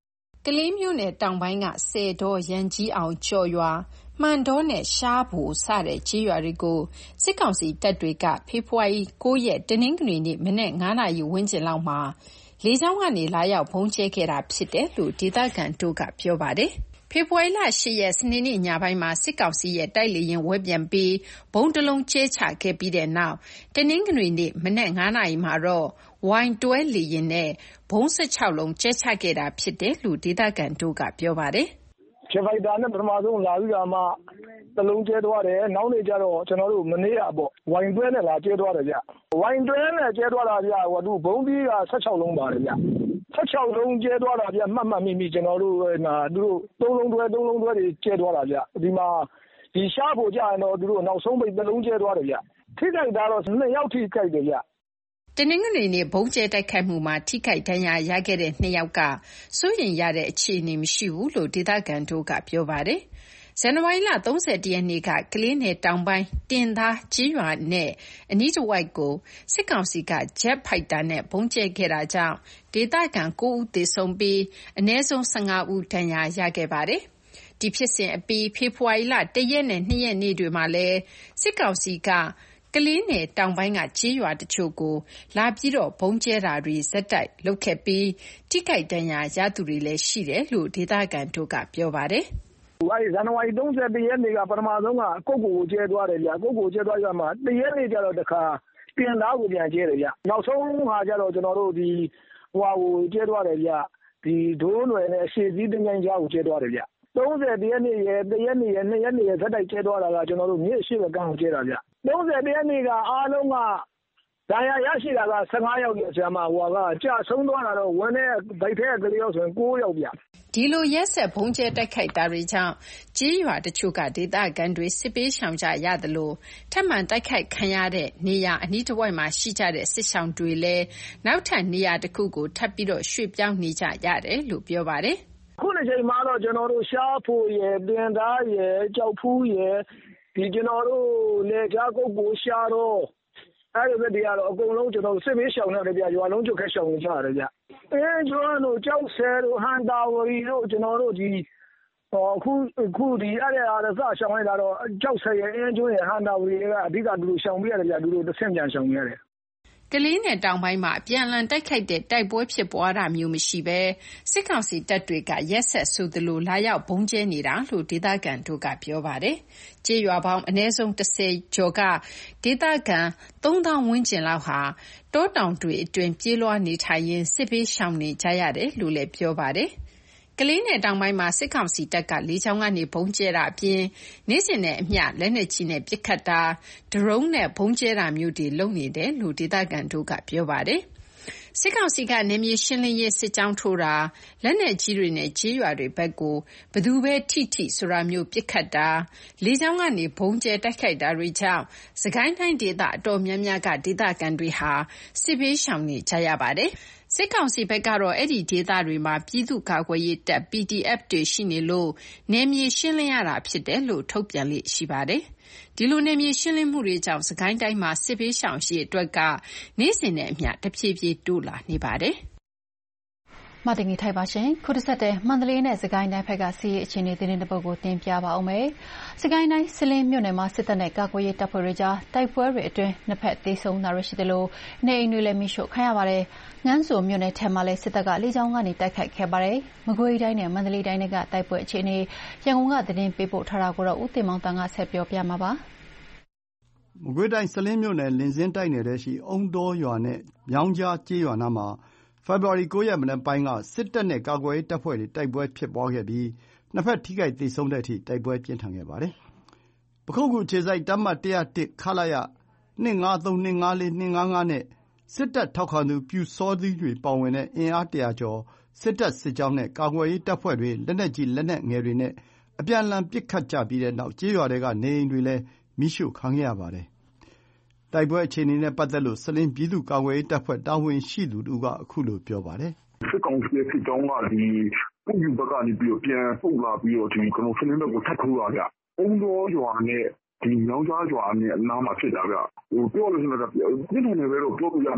ကလေးမြို့နယ်တောင်ပိုင်းကဆယ်တောရန်ကြီးအောင်ကျော်ရွာမှန်တောနဲ့ရှားဘူစတဲ့ကြေးရွာတွေကိုစစ်ကောင်စီတပ်တွေကဖေဖော်ဝါရီ၉ရက်တနင်္ဂနွေနေ့မနက်9နာရီဝန်းကျင်လောက်မှာလေကြောင်းကနေလာရောက်ဘုံကျဲခဲ့တာဖြစ်တယ်လို့ဒေသခံတို့ကပြောပါတယ်။ဖေဖော်ဝါရီလ၈ရက်စနေနေ့ညပိုင်းမှာစစ်ကောင်စီရဲ့တိုက်လေရင်ဝဲပြန်ပြီးဘုံတလုံးကျဲချခဲ့ပြီးတဲ့နောက်တနင်္ဂနွေနေ့မနက်9နာရီမှာတော့ဝိုင်တွဲလေရင်နဲ့ဘုံ၁၆လုံးကျဲချခဲ့တာဖြစ်တယ်လို့ဒေသခံတို့ကပြောပါတယ်။ချေဖိုက်တာနဲ့ပထမဆုံးလာပြီးတော့မှတလုံးကျဲသွားတယ်နောက်နေ့ကျတော့ကျွန်တော်တို့မနေ့ကပေါ့ဝိုင်တွဲနဲ့လာကျဲသွားတယ်ဗျဝိုင်တွဲနဲ့ကျဲသွားတာဗျဟိုသူဘုံပြီးက၁၆လုံးပါတယ်ဗျ၁၆လုံးကျဲသွားတာဗျမှတ်မှတ်မိမိကျွန်တော်တို့ဟာသူတို့သုံးလုံးတွဲသုံးလုံးတွဲတွေကျဲသွားတာဗျဒီမှာဒီရှားဖို့ကြရင်တော့သူတို့နောက်ဆုံးပိတ်တလုံးကျဲသွားတယ်ဗျထိခိုက်တာတော့နှစ်ယောက်ထိခိုက်တယ်ဗျတနင်္ဂနွေနေ့ဘုံကျဲတိုက်ခိုက်မှုမှာထိခိုက်ဒဏ်ရာရခဲ့တဲ့နှစ်ယောက်ကစိုးရိမ်ရတဲ့အခြေအနေမရှိဘူးလို့ဒေသခံတို့ကပြောပါတယ်။ဇန်နဝါရီလ၃၁ရက်နေ့ကကလေးနယ်တောင်ပိုင်းတင်သားကြီးရွာနဲ့အနီးတစ်ဝိုက်ကိုစစ်ကောင်စီကဂျက်ဖိုက်တာနဲ့ဘုံကျဲခဲ့တာကြောင့်ဒေသခံ၉ဦးသေဆုံးပြီးအနည်းဆုံး၁၅ဦးဒဏ်ရာရခဲ့ပါတယ်။ဒီဖြစ်စဉ်အပြီးဖေဖော်ဝါရီလ၁ရက်နဲ့၂ရက်နေ့တွေမှာလည်းစစ်ကောင်စီကကလေးနယ်တောင်ပိုင်းကကြေးရွာတချို့ကိုလာပြီးတော့ဘုံကျဲတာတွေဇက်တိုက်လုပ်ခဲ့ပြီးထိခိုက်ဒဏ်ရာရသူတွေလည်းရှိတယ်လို့ဒေသခံတို့ကပြောပါတယ်။အဲဒီဇန်နဝါရီ၃၁ရက်နေ့ကပထမဆုံးကကုတ်ကိုကျဲသွားတယ်ဗျကုတ်ကိုကျဲသွားရမှာတရက်နေ့ကျတော့တခါပြင်သားကိုပြန်ကျဲတယ်ဗျနောက်ဆုံးဟာကျတော့ကျွန်တော်တို့ဒီဟိုဟာကိုကျဲသွားတယ်ဗျဒီဒိုးနွယ်နဲ့အရှိစည်းတငိုင်းကြားကိုကျဲသွားတယ်ဗျ၃၀ရက်နေ့ရယ်တရက်နေ့ရယ်နှစ်ရက်နေ့ရယ်ဇက်တိုက်ကျဲသွားတာကကျွန်တော်တို့မြေရှိဘကန်းကိုကျဲတာဗျ၃၀ရက်နေ့ကအားလုံးကဒဏ်ရာရရှိတာက၁၅ယောက်ကျဆရာမဟိုကကြာဆုံးသွားတာတော့ဝန်းထဲဗိုက်ထဲကလေးယောက်ဆိုရင်၉ယောက်ဗျဒီလိုရက်ဆက်ဘုံကျဲတိုက်ခိုက်တာတွေကြောင့်ကြေးရွာတချို့ကဒေသခံတွေစစ်ပေးရှောင်ကြရတယ်လို့ထပ်မံတိုက်ခိုက်ခံရတဲ့နေရာအနီးတစ်ဝိုက်မှာရှိကြတဲ့စစ်ရှောင်တွေလည်းနောက်ထပ်နေရာတစ်ခုကိုထပ်ပြီးတော့ရွှေ့ပြောင်းနေကြရတယ်လို့ပြောပါတယ်ခုနှစ်ချိန်မှာတော့ကျွန်တော်တို့ရှားဖို့ရယ်တင်သားရယ်ကြောက်ဖူးရယ်ဒီကျွန်တော်တို့လေကြားကုတ်ကိုရှားတော့အဲ့ဒီဘက်တွေကတော့အကုန်လုံးကျွန်တော်စစ်ပေးရှောင်ရတယ်ဗျရွာလုံးကျုပ်ခက်ရှောင်နေကြရတယ်ဗျအဲကျွန်းတို့ကြောက်ဆဲတို့ဟန်တာဝရီတို့ကျွန်တော်တို့ဒီဟောခုခုဒီအဲ့ဒါအစရှောင်ရတာတော့ကြောက်ဆဲရဲ့အင်းကျွန်းရဲ့ဟန်တာဝရီကအဓိကသူတို့ရှောင်ပြရတယ်ဗျသူတို့တစ်ဆင့်ပြန်ရှောင်ရတယ်ကလေးနယ်တောင်ပိုင်းမှာအပြန်အလှန်တိုက်ခိုက်တဲ့တိုက်ပွဲဖြစ်ပွားတာမျိုးမရှိဘဲစစ်ကောင်စီတပ်တွေကရက်ဆက်ဆိုသလိုလာရောက်ဘုံကျဲနေတာလို့ဒေသခံတို့ကပြောပါတယ်။ကြေးရွာပေါင်းအနည်းဆုံး၁၀ကျော်ကဒေသခံသုံးသောင်းဝန်းကျင်လောက်ဟာတောတောင်တွေအတွင်းပြေးလွှားနေထိုင်ရင်းစစ်ပေးရှောင်နေကြရတယ်လို့လည်းပြောပါတယ်။ကလေးနယ်တောင်ပိုင်းမှာစစ်ကောင်စီတပ်ကလေကြောင်းကနေဘုံကျဲတာအပြင်နေ့စဉ်နဲ့အမျှလက်နက်ကြီးနဲ့ပစ်ခတ်တာဒရုန်းနဲ့ဘုံကျဲတာမျိုးတွေလုပ်နေတယ်လို့ဒေသခံတို့ကပြောပါတယ်။စစ်ကောင်စီကနေမြေရှင်းလင်းရေးစစ်ကြောင်းထိုးတာလက်နက်ကြီးတွေနဲ့ကြေးရွာတွေဘက်ကိုဘသူပဲထိထိဆိုတာမျိုးပစ်ခတ်တာလေကြောင်းကနေဘုံကျဲတိုက်ခိုက်တာတွေကြောင့်စကိုင်းတိုင်းဒေသအတော်များများကဒေသခံတွေဟာစစ်ဘေးရှောင်နေကြရပါတယ်။စစ်ကောင်စီဘက်ကတော့အဲ့ဒီဒေသတွေမှာပြည်သူ့ကာကွယ်ရေးတပ် P D F တွေရှိနေလို့နယ်မြေရှင်းလင်းရတာဖြစ်တယ်လို့ထုတ်ပြန်လေ့ရှိပါတယ်။ဒီလိုနယ်မြေရှင်းလင်းမှုတွေကြောင့်စကိုင်းတိုင်းမှာစစ်ပေးရှောင်ရှိအတွက်ကနေ့စဉ်နဲ့အမျှတဖြည်းဖြည်းတိုးလာနေပါတယ်။မတင်ကြီးထိုက်ပါရှင်ခုတစ်ဆက်တည်းမန္တလေးနဲ့စကိုင်းတိုင်းဘက်ကစီးရီအခြေအနေသတင်းတပုတ်ကိုတင်ပြပါအောင်မယ်စကိုင်းတိုင်းစလင်းမြို့နယ်မှာစစ်တပ်နဲ့ကာကွယ်ရေးတပ်ဖွဲ့တွေကြားတိုက်ပွဲတွေအတွင်းနှစ်ဖက်သေဆုံးတာတွေရှိတယ်လို့နေအိမ်တွေလည်းမိရှို့ခံရပါတယ်ငန်းစုံမြို့နယ်ထဲမှာလည်းစစ်တပ်ကလေကြောင်းကနေတိုက်ခိုက်ခဲ့ပါတယ်မကွေးတိုင်းနဲ့မန္တလေးတိုင်းတွေကတိုက်ပွဲအခြေအနေရန်ကုန်ကသတင်းပေးပို့ထားတာကိုတော့ဦးတင်မောင်တန်းကဆက်ပြောပြမှာပါမကွေးတိုင်းစလင်းမြို့နယ်လင်းစင်းတိုက်နယ်ထဲရှိအုံတော်ရွာနဲ့မြောင်းကြားကျေးရွာနားမှာဖေဖော်ဝါရီ၉ရက်မနက်ပိုင်းကစစ်တပ်နဲ့ကာကွယ်ရေးတပ်ဖွဲ့တွေတိုက်ပွဲဖြစ်ပွားခဲ့ပြီးနှစ်ဖက်ထိခိုက်သေဆုံးတဲ့အထိတိုက်ပွဲပြင်းထန်ခဲ့ပါတယ်။ပခုက္ကူခြေစိုက်တပ်မ၁၀၁ခလရ၂၅၃၂၅၄၂၅၅နဲ့စစ်တပ်ထောက်ခံသူပျူစောထီးတွေပါဝင်တဲ့အင်အား၁၀၀ကျော်စစ်တပ်စစ်ကြောင်းနဲ့ကာကွယ်ရေးတပ်ဖွဲ့တွေလက်နက်ကြီးလက်နက်ငယ်တွေနဲ့အပြန်အလှန်ပစ်ခတ်ကြပြီးတဲ့နောက်ကျေးရွာထဲကနေအိမ်တွေလည်းမီးရှို့ခံခဲ့ရပါတယ်။တိုက်ပွဲအခြေအနေနဲ့ပတ်သက်လို့စလင်းပြည်သူ့ကာကွယ်ရေးတပ်ဖွဲ့တာဝန်ရှိသူတဦးကအခုလိုပြောပါတယ်။စစ်ကောင်စီရဲ့စစ်ကြောင်းကဒီပုယူဘက်ကနေပြီးတော့ပြန်ပုတ်လာပြီးတော့ဒီကျွန်တော်စလင်းဘက်ကိုထပ်ထိုးလာကြ။အုံတော်ရွာနဲ့ဒီမြောင်းကြားရွာနဲ့အနားမှာဖြစ်တာဗျ။ဟိုပြောလို့ရှိရင်တော့ပြင်းထန်နေပဲတော့ပြောလို့ရမှာပေါ့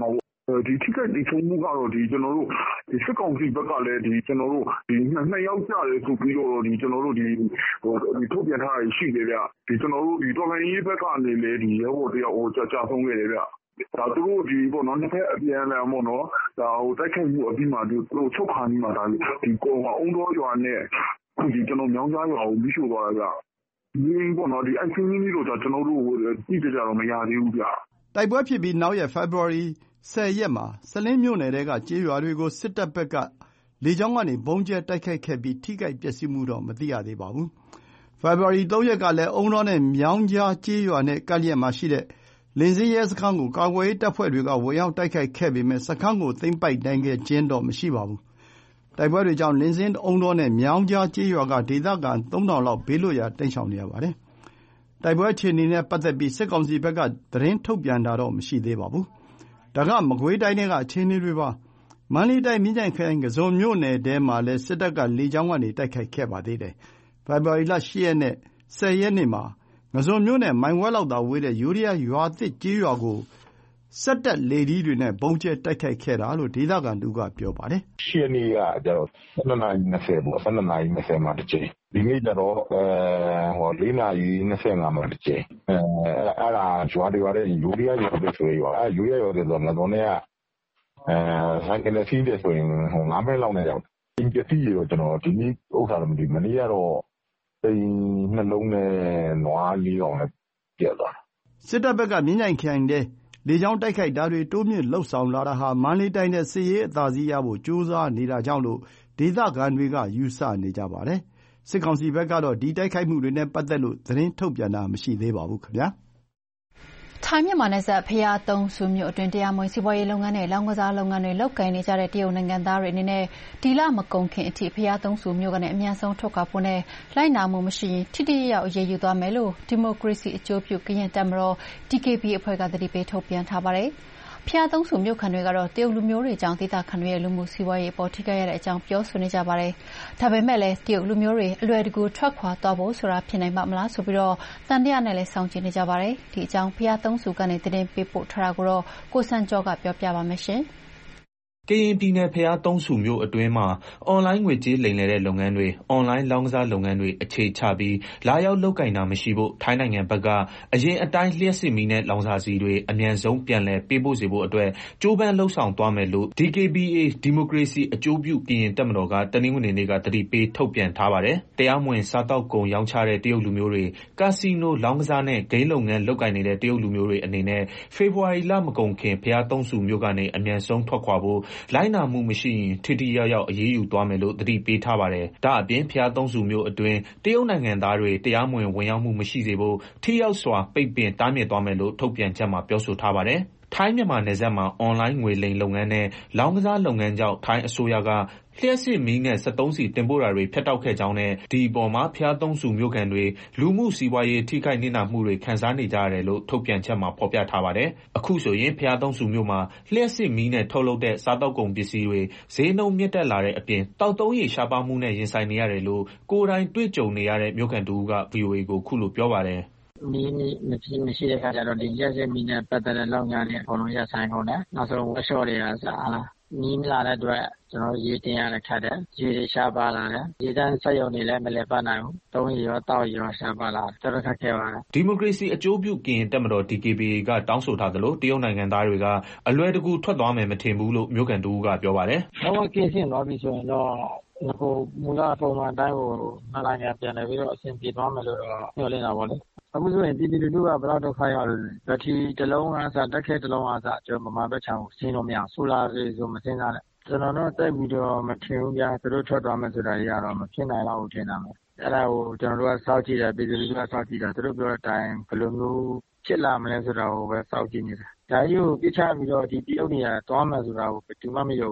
ဒီထိခိုက်ဒေဆုံးမှုကတော့ဒီကျွန်တော်တို့ဒီစစ်ကောင်စီဘက်ကလည်းဒီကျွန်တော်တို့ဒီနှစ်ယောက်ကြတယ်ဆိုပြီးတော့ဒီကျွန်တော်တို့ဒီဟိုဒီထုတ်ပြန်ထားရရှိတယ်ဗျဒီကျွန်တော်တို့ဒီတော်လှန်ရေးဘက်ကနေလေဒီရဲဘော်တယောက်ဟိုကြာကြာဆုံးခဲ့တယ်ဗျဒါသူတို့ဒီပေါ့နော်နှစ်ဖက်အပြန်အလှန်ပေါ့နော်ဒါဟိုတိုက်ခိုက်မှုအပြီးမှာသူတို့ချုပ်ခါနေမှာဒါဒီကောအုံတော်ရွာနဲ့ဒီကျွန်တော်မြောင်းကြားရွာကိုပြီးရှို့သွားတာဗျဒီပေါ့နော်ဒီအချင်းချင်းကြီးတို့ကျွန်တော်တို့ကြည့်ကြတော့မရသေးဘူးဗျတိုက်ပွဲဖြစ်ပြီးနောက်ရက် February ဆယ်ရက်မှာစလင်းမြို့နယ်ထဲကကျေးရွာတွေကိုစစ်တပ်ဘက်ကလေကြောင်းကနေဘုံကျဲတိုက်ခိုက်ခဲ့ပြီးထိခိုက်ပျက်စီးမှုတော့မသိရသေးပါဘူး။ February သုံးရက်ကလည်းအုံတော်နဲ့မြောင်းကြားကျေးရွာနဲ့ကပ်လျက်မှာရှိတဲ့လင်းစင်းရဲစခန်းကိုကာကွယ်ရေးတပ်ဖွဲ့တွေကဝင်ရောက်တိုက်ခိုက်ခဲ့ပေမဲ့စခန်းကိုသိမ်းပိုက်နိုင်ခဲ့ခြင်းတော့မရှိပါဘူး။တိုက်ပွဲတွေကြောင့်လင်းစင်းအုံတော်နဲ့မြောင်းကြားကျေးရွာကဒေသခံသုံးထောင်လောက်ဘေးလွတ်ရာတိမ်းရှောင်နေရပါတယ်။တိုက်ပွဲအခြေအနေနဲ့ပတ်သက်ပြီးစစ်ကောင်စီဘက်ကသတင်းထုတ်ပြန်တာတော့မရှိသေးပါဘူး။ဒါကမကွေးတိုင်းထဲကအခြေအနေတွေပါ။မန္တလေးတိုင်းမြင်းခြံခရိုင်ကဇွန်မြို့နယ်ထဲမှာလည်းစစ်တပ်ကလေကြောင်းကနေတိုက်ခိုက်ခဲ့ပါသေးတယ်။ ဖေဖော်ဝါရီလ ၈ ရက်နဲ့၁၀ ရက်နေ့မှာငါန်းဇွန်မြို့နဲ့မိုင်ဝက်လောက်သာဝေးတဲ့ယိုးဒယားရွာသစ်ကျေးရွာကိုစက်တပ်လေထီးတွေနဲ့ဗုံးကျဲတိုက်ခိုက်ခဲ့တာလို့ဒေသခံတဦးကပြောပါတယ်။၈ ရက်နေ့ကကျတော့၁၂နာရီ၂၀ပေါ့၁၂နာရီ၂၀မှာတစ်ကြိမ်ဒီနေ့ကျတော့အဲဟို၄နာရီ၂၅မှာတစ်ကြိမ်အဲအဲ့ဒါရွာတွေရွာတဲ့ယိုးဒယားရွာသစ်ဆိုရွာအဲယိုးဒယားရွာသစ်ဆိုငါးဇွန်နဲ့ကအဲဆိုင်ကယ်စီးတယ်ဆိုရင်ဟို၅မိနစ်လောက်နဲ့ရောက်တယ်။ဒီပစ္စည်းတွေကျွန်တော်ဒီနေ့ဥစ္စာတော့မသိမနေ့ကတော့တိမ်နှလုံးနဲ့နွားလေးအောင်နဲ့ပြတ်သွား။စစ်တပ်ဘက်ကမြင်းကြိုင်ခိုင်တဲ့လေကြောင်းတိုက်ခိုက်တာတွေတိုးမြင့်လှုပ်ဆောင်လာတာဟာမန္တလေးတိုင်းနဲ့စစ်ရေးအသာစီးရဖို့ကြိုးစားနေတာကြောင့်လို့ဒေသခံတွေကယူဆနေကြပါတယ်။စစ်ကောင်စီဘက်ကတော့ဒီတိုက်ခိုက်မှုတွေနဲ့ပတ်သက်လို့သတင်းထုတ်ပြန်တာမရှိသေးပါဘူးခင်ဗျာ။ထိုင်းမြန်မာနယ်စပ်ဘုရားသုံးဆူမြို့အတွင်းတရားမဝင်စီးပွားရေးလုပ်ငန်းနဲ့လောင်းကစားလုပ်ငန်းတွေလုပ်ကိုင်နေကြတဲ့တရုတ်နိုင်ငံသားတွေအနေနဲ့ဒီလမကုန်ခင်အထိဘုရားသုံးဆူမြို့ကနေအမြန်ဆုံးထွက်ခွာဖို့နဲ့လိုက်နာမှုမရှိရင်ထိထိရောက်ရောက်အရေးယူသွားမယ်လို့ဒီမိုကရေစီအကျိုးပြုကရင်တပ်မတော် D K B အဖွဲ့ကသတိပေးထုတ်ပြန်ထားပါတယ်။ဘုရားသုံးဆူမြို့ခံတွေကတော့တရုတ်လူမျိုးတွေကြောင့်ဒေသခံတွေရဲ့လူမှုစီးပွားရေးအပေါ်ထိခိုက်ရတဲ့အကြောင်းပြောဆိုနေကြပါတယ်။ဒါပေမဲ့လည်းတရုတ်လူမျိုးတွေအလွယ်တကူထွက်ခွာသွားဖို့ဆိုတာဖြစ်နိုင်မှာမလားဆိုပြီးတော့တန်တရားနဲ့လည်းစောင့်ကြည့်နေကြပါတယ်။ဒီအကြောင်းဘုရားသုံးဆူကနေသတင်းပေးပို့ထားတာကိုတော့ကိုစံကျော်ကပြောပြပါမယ်ရှင်။ကရင်ပြည်နယ်ဘုရားသုံးဆူမြို့အတွင်းမှာအွန်လိုင်းငွေကြေးလိမ်လည်တဲ့လုပ်ငန်းတွေအွန်လိုင်းလောင်းကစားလုပ်ငန်းတွေအခြေချပြီးလာရောက်လုပ်ကိုင်တာမရှိဖို့ထိုင်းနိုင်ငံဘက်ကအရင်အတိုင်းလျှက်စစ်မီနဲ့လောင်စာဆီတွေအမြန်ဆုံးပြန်လည်ပေးပို့စေဖို့အတွက်ကြိုးပမ်းလှုပ်ဆောင်သွားမယ်လို့ D K B A ဒီမိုကရေစီအကျိုးပြုကရင်တပ်မတော်ကတနင်္ဂနွေနေ့ကသတိပေးထုတ်ပြန်ထားပါတယ်။တရားမဝင်စားတောက်ကုန်ရောင်းချတဲ့တရုတ်လူမျိုးတွေကာစီနိုလောင်းကစားနဲ့ဂိမ်းလုပ်ငန်းလုပ်ကိုင်နေတဲ့တရုတ်လူမျိုးတွေအနေနဲ့ဖေဖော်ဝါရီလမကုန်ခင်ဘုရားသုံးဆူမြို့ကနေအမြန်ဆုံးထွက်ခွာဖို့လိုက်နာမှုမရှိရင်ထိထိရောက်ရောက်အရေးယူသွားမယ်လို့သတိပေးထားပါတယ်။ဒါအပြင်ဘုရားသုံးဆူမြို့အတွင်းတရုတ်နိုင်ငံသားတွေတရားမဝင်ဝင်ရောက်မှုမရှိစေဖို့ထိရောက်စွာပိတ်ပင်တားမြစ်သွားမယ်လို့ထုတ်ပြန်ချက်မှာပြောဆိုထားပါတယ်။ထိုင်းမြန်မာနယ်စပ်မှာအွန်လိုင်းငွေလိမ်လုပ်ငန်းနဲ့လောင်းကစားလုပ်ငန်းကြောင့်ထိုင်းအစိုးရကလျှက်စစ်မီးနဲ့စက်သုံးဆီတင်ပို့တာတွေဖျက်တောက်ခဲ့ကြောင်းနဲ့ဒီအပေါ်မှာဘုရားသုံးဆူမြို့ခံတွေလူမှုစီးပွားရေးထိခိုက်နစ်နာမှုတွေခံစားနေကြရတယ်လို့ထုတ်ပြန်ချက်မှာဖော်ပြထားပါတယ်။အခုဆိုရင်ဘုရားသုံးဆူမြို့မှာလျှက်စစ်မီးနဲ့ထုတ်လုပ်တဲ့စားတောက်ကုန်ပစ္စည်းတွေဈေးနှုန်းမြင့်တက်လာတဲ့အပြင်တောက်သုံးရေရှားပါမှုနဲ့ရင်ဆိုင်နေရတယ်လို့ကိုယ်တိုင်တွေ့ကြုံနေရတဲ့မြို့ခံတဦးက V O A ကိုခုလိုပြောပါတယ်။မီးမရှိမရှိတဲ့ခါကျတော့ဒီရက်စက်မီးနဲ့ပတ်သက်တဲ့လုပ်ငန်းတွေအကုန်လုံးရပ်ဆိုင်ကုန်တယ်။နောက်ဆုံးဝက်ရှော့တွေကစားလာမီးမလာတဲ့အတွက်ကျွန်တော်ရေတင်ရတယ်ခတ်တယ်ရေတွေရှားပါလာတယ်ရေတန်းစက်ရုံတွေလည်းမလည်ပတ်နိုင်ဘူးသုံးရေရောတောက်ရေရောရှားပါလာတယ်တော်တော်ခက်ခဲပါတယ်ဒီမိုကရေစီအကျိုးပြုကရင်တပ်မတော် D K B A ကတောင်းဆိုထားသလိုတရုတ်နိုင်ငံသားတွေကအလွယ်တကူထွက်သွားမယ်မထင်ဘူးလို့မြို့ခံတဦးကပြောပါတယ်တော့ကင်းစင်သွားပြီဆိုရင်တော့ဟိုမူလပုံမှန်အတိုင်းကိုမလာငါပြန်နေပြီးတော့အဆင်ပြေသွားမယ်လို့တော့ညွှန်လင်းတာပါလေအခုဆိုရင်ပြည်သူလူထုကဘယ်တော့ဒုက္ခရောက်လဲဘက်ထရီတစ်လုံးအစားတက်ခဲတစ်လုံးအစားကျွန်တော်မမဘက်ချောင်းဆင်းလို့မရဆိုလာတွေဆိုမစင်းစားနဲ့ကျွန်တော်တို့တက်ပြီးတော့မထင်ဘူးကြာသူတို့ထွက်သွားမယ်ဆိုတာကြီးကတော့မဖြစ်နိုင်တော့ဘူးထင်တာမယ်အဲ့ဒါကိုကျွန်တော်တို့ကစောင့်ကြည့်တယ်ပြည်သူလူထုကစောင့်ကြည့်တာသူတို့ပြောတဲ့အတိုင်းဘယ်လိုမျိုးဖြစ်လာမလဲဆိုတာကိုပဲစောင့်ကြည့်နေတာဒါကြီးကိုပြချပြီးတော့ဒီတရုတ်တွေကသွားမယ်ဆိုတာကိုဘယ်သူမှမယုံဘူး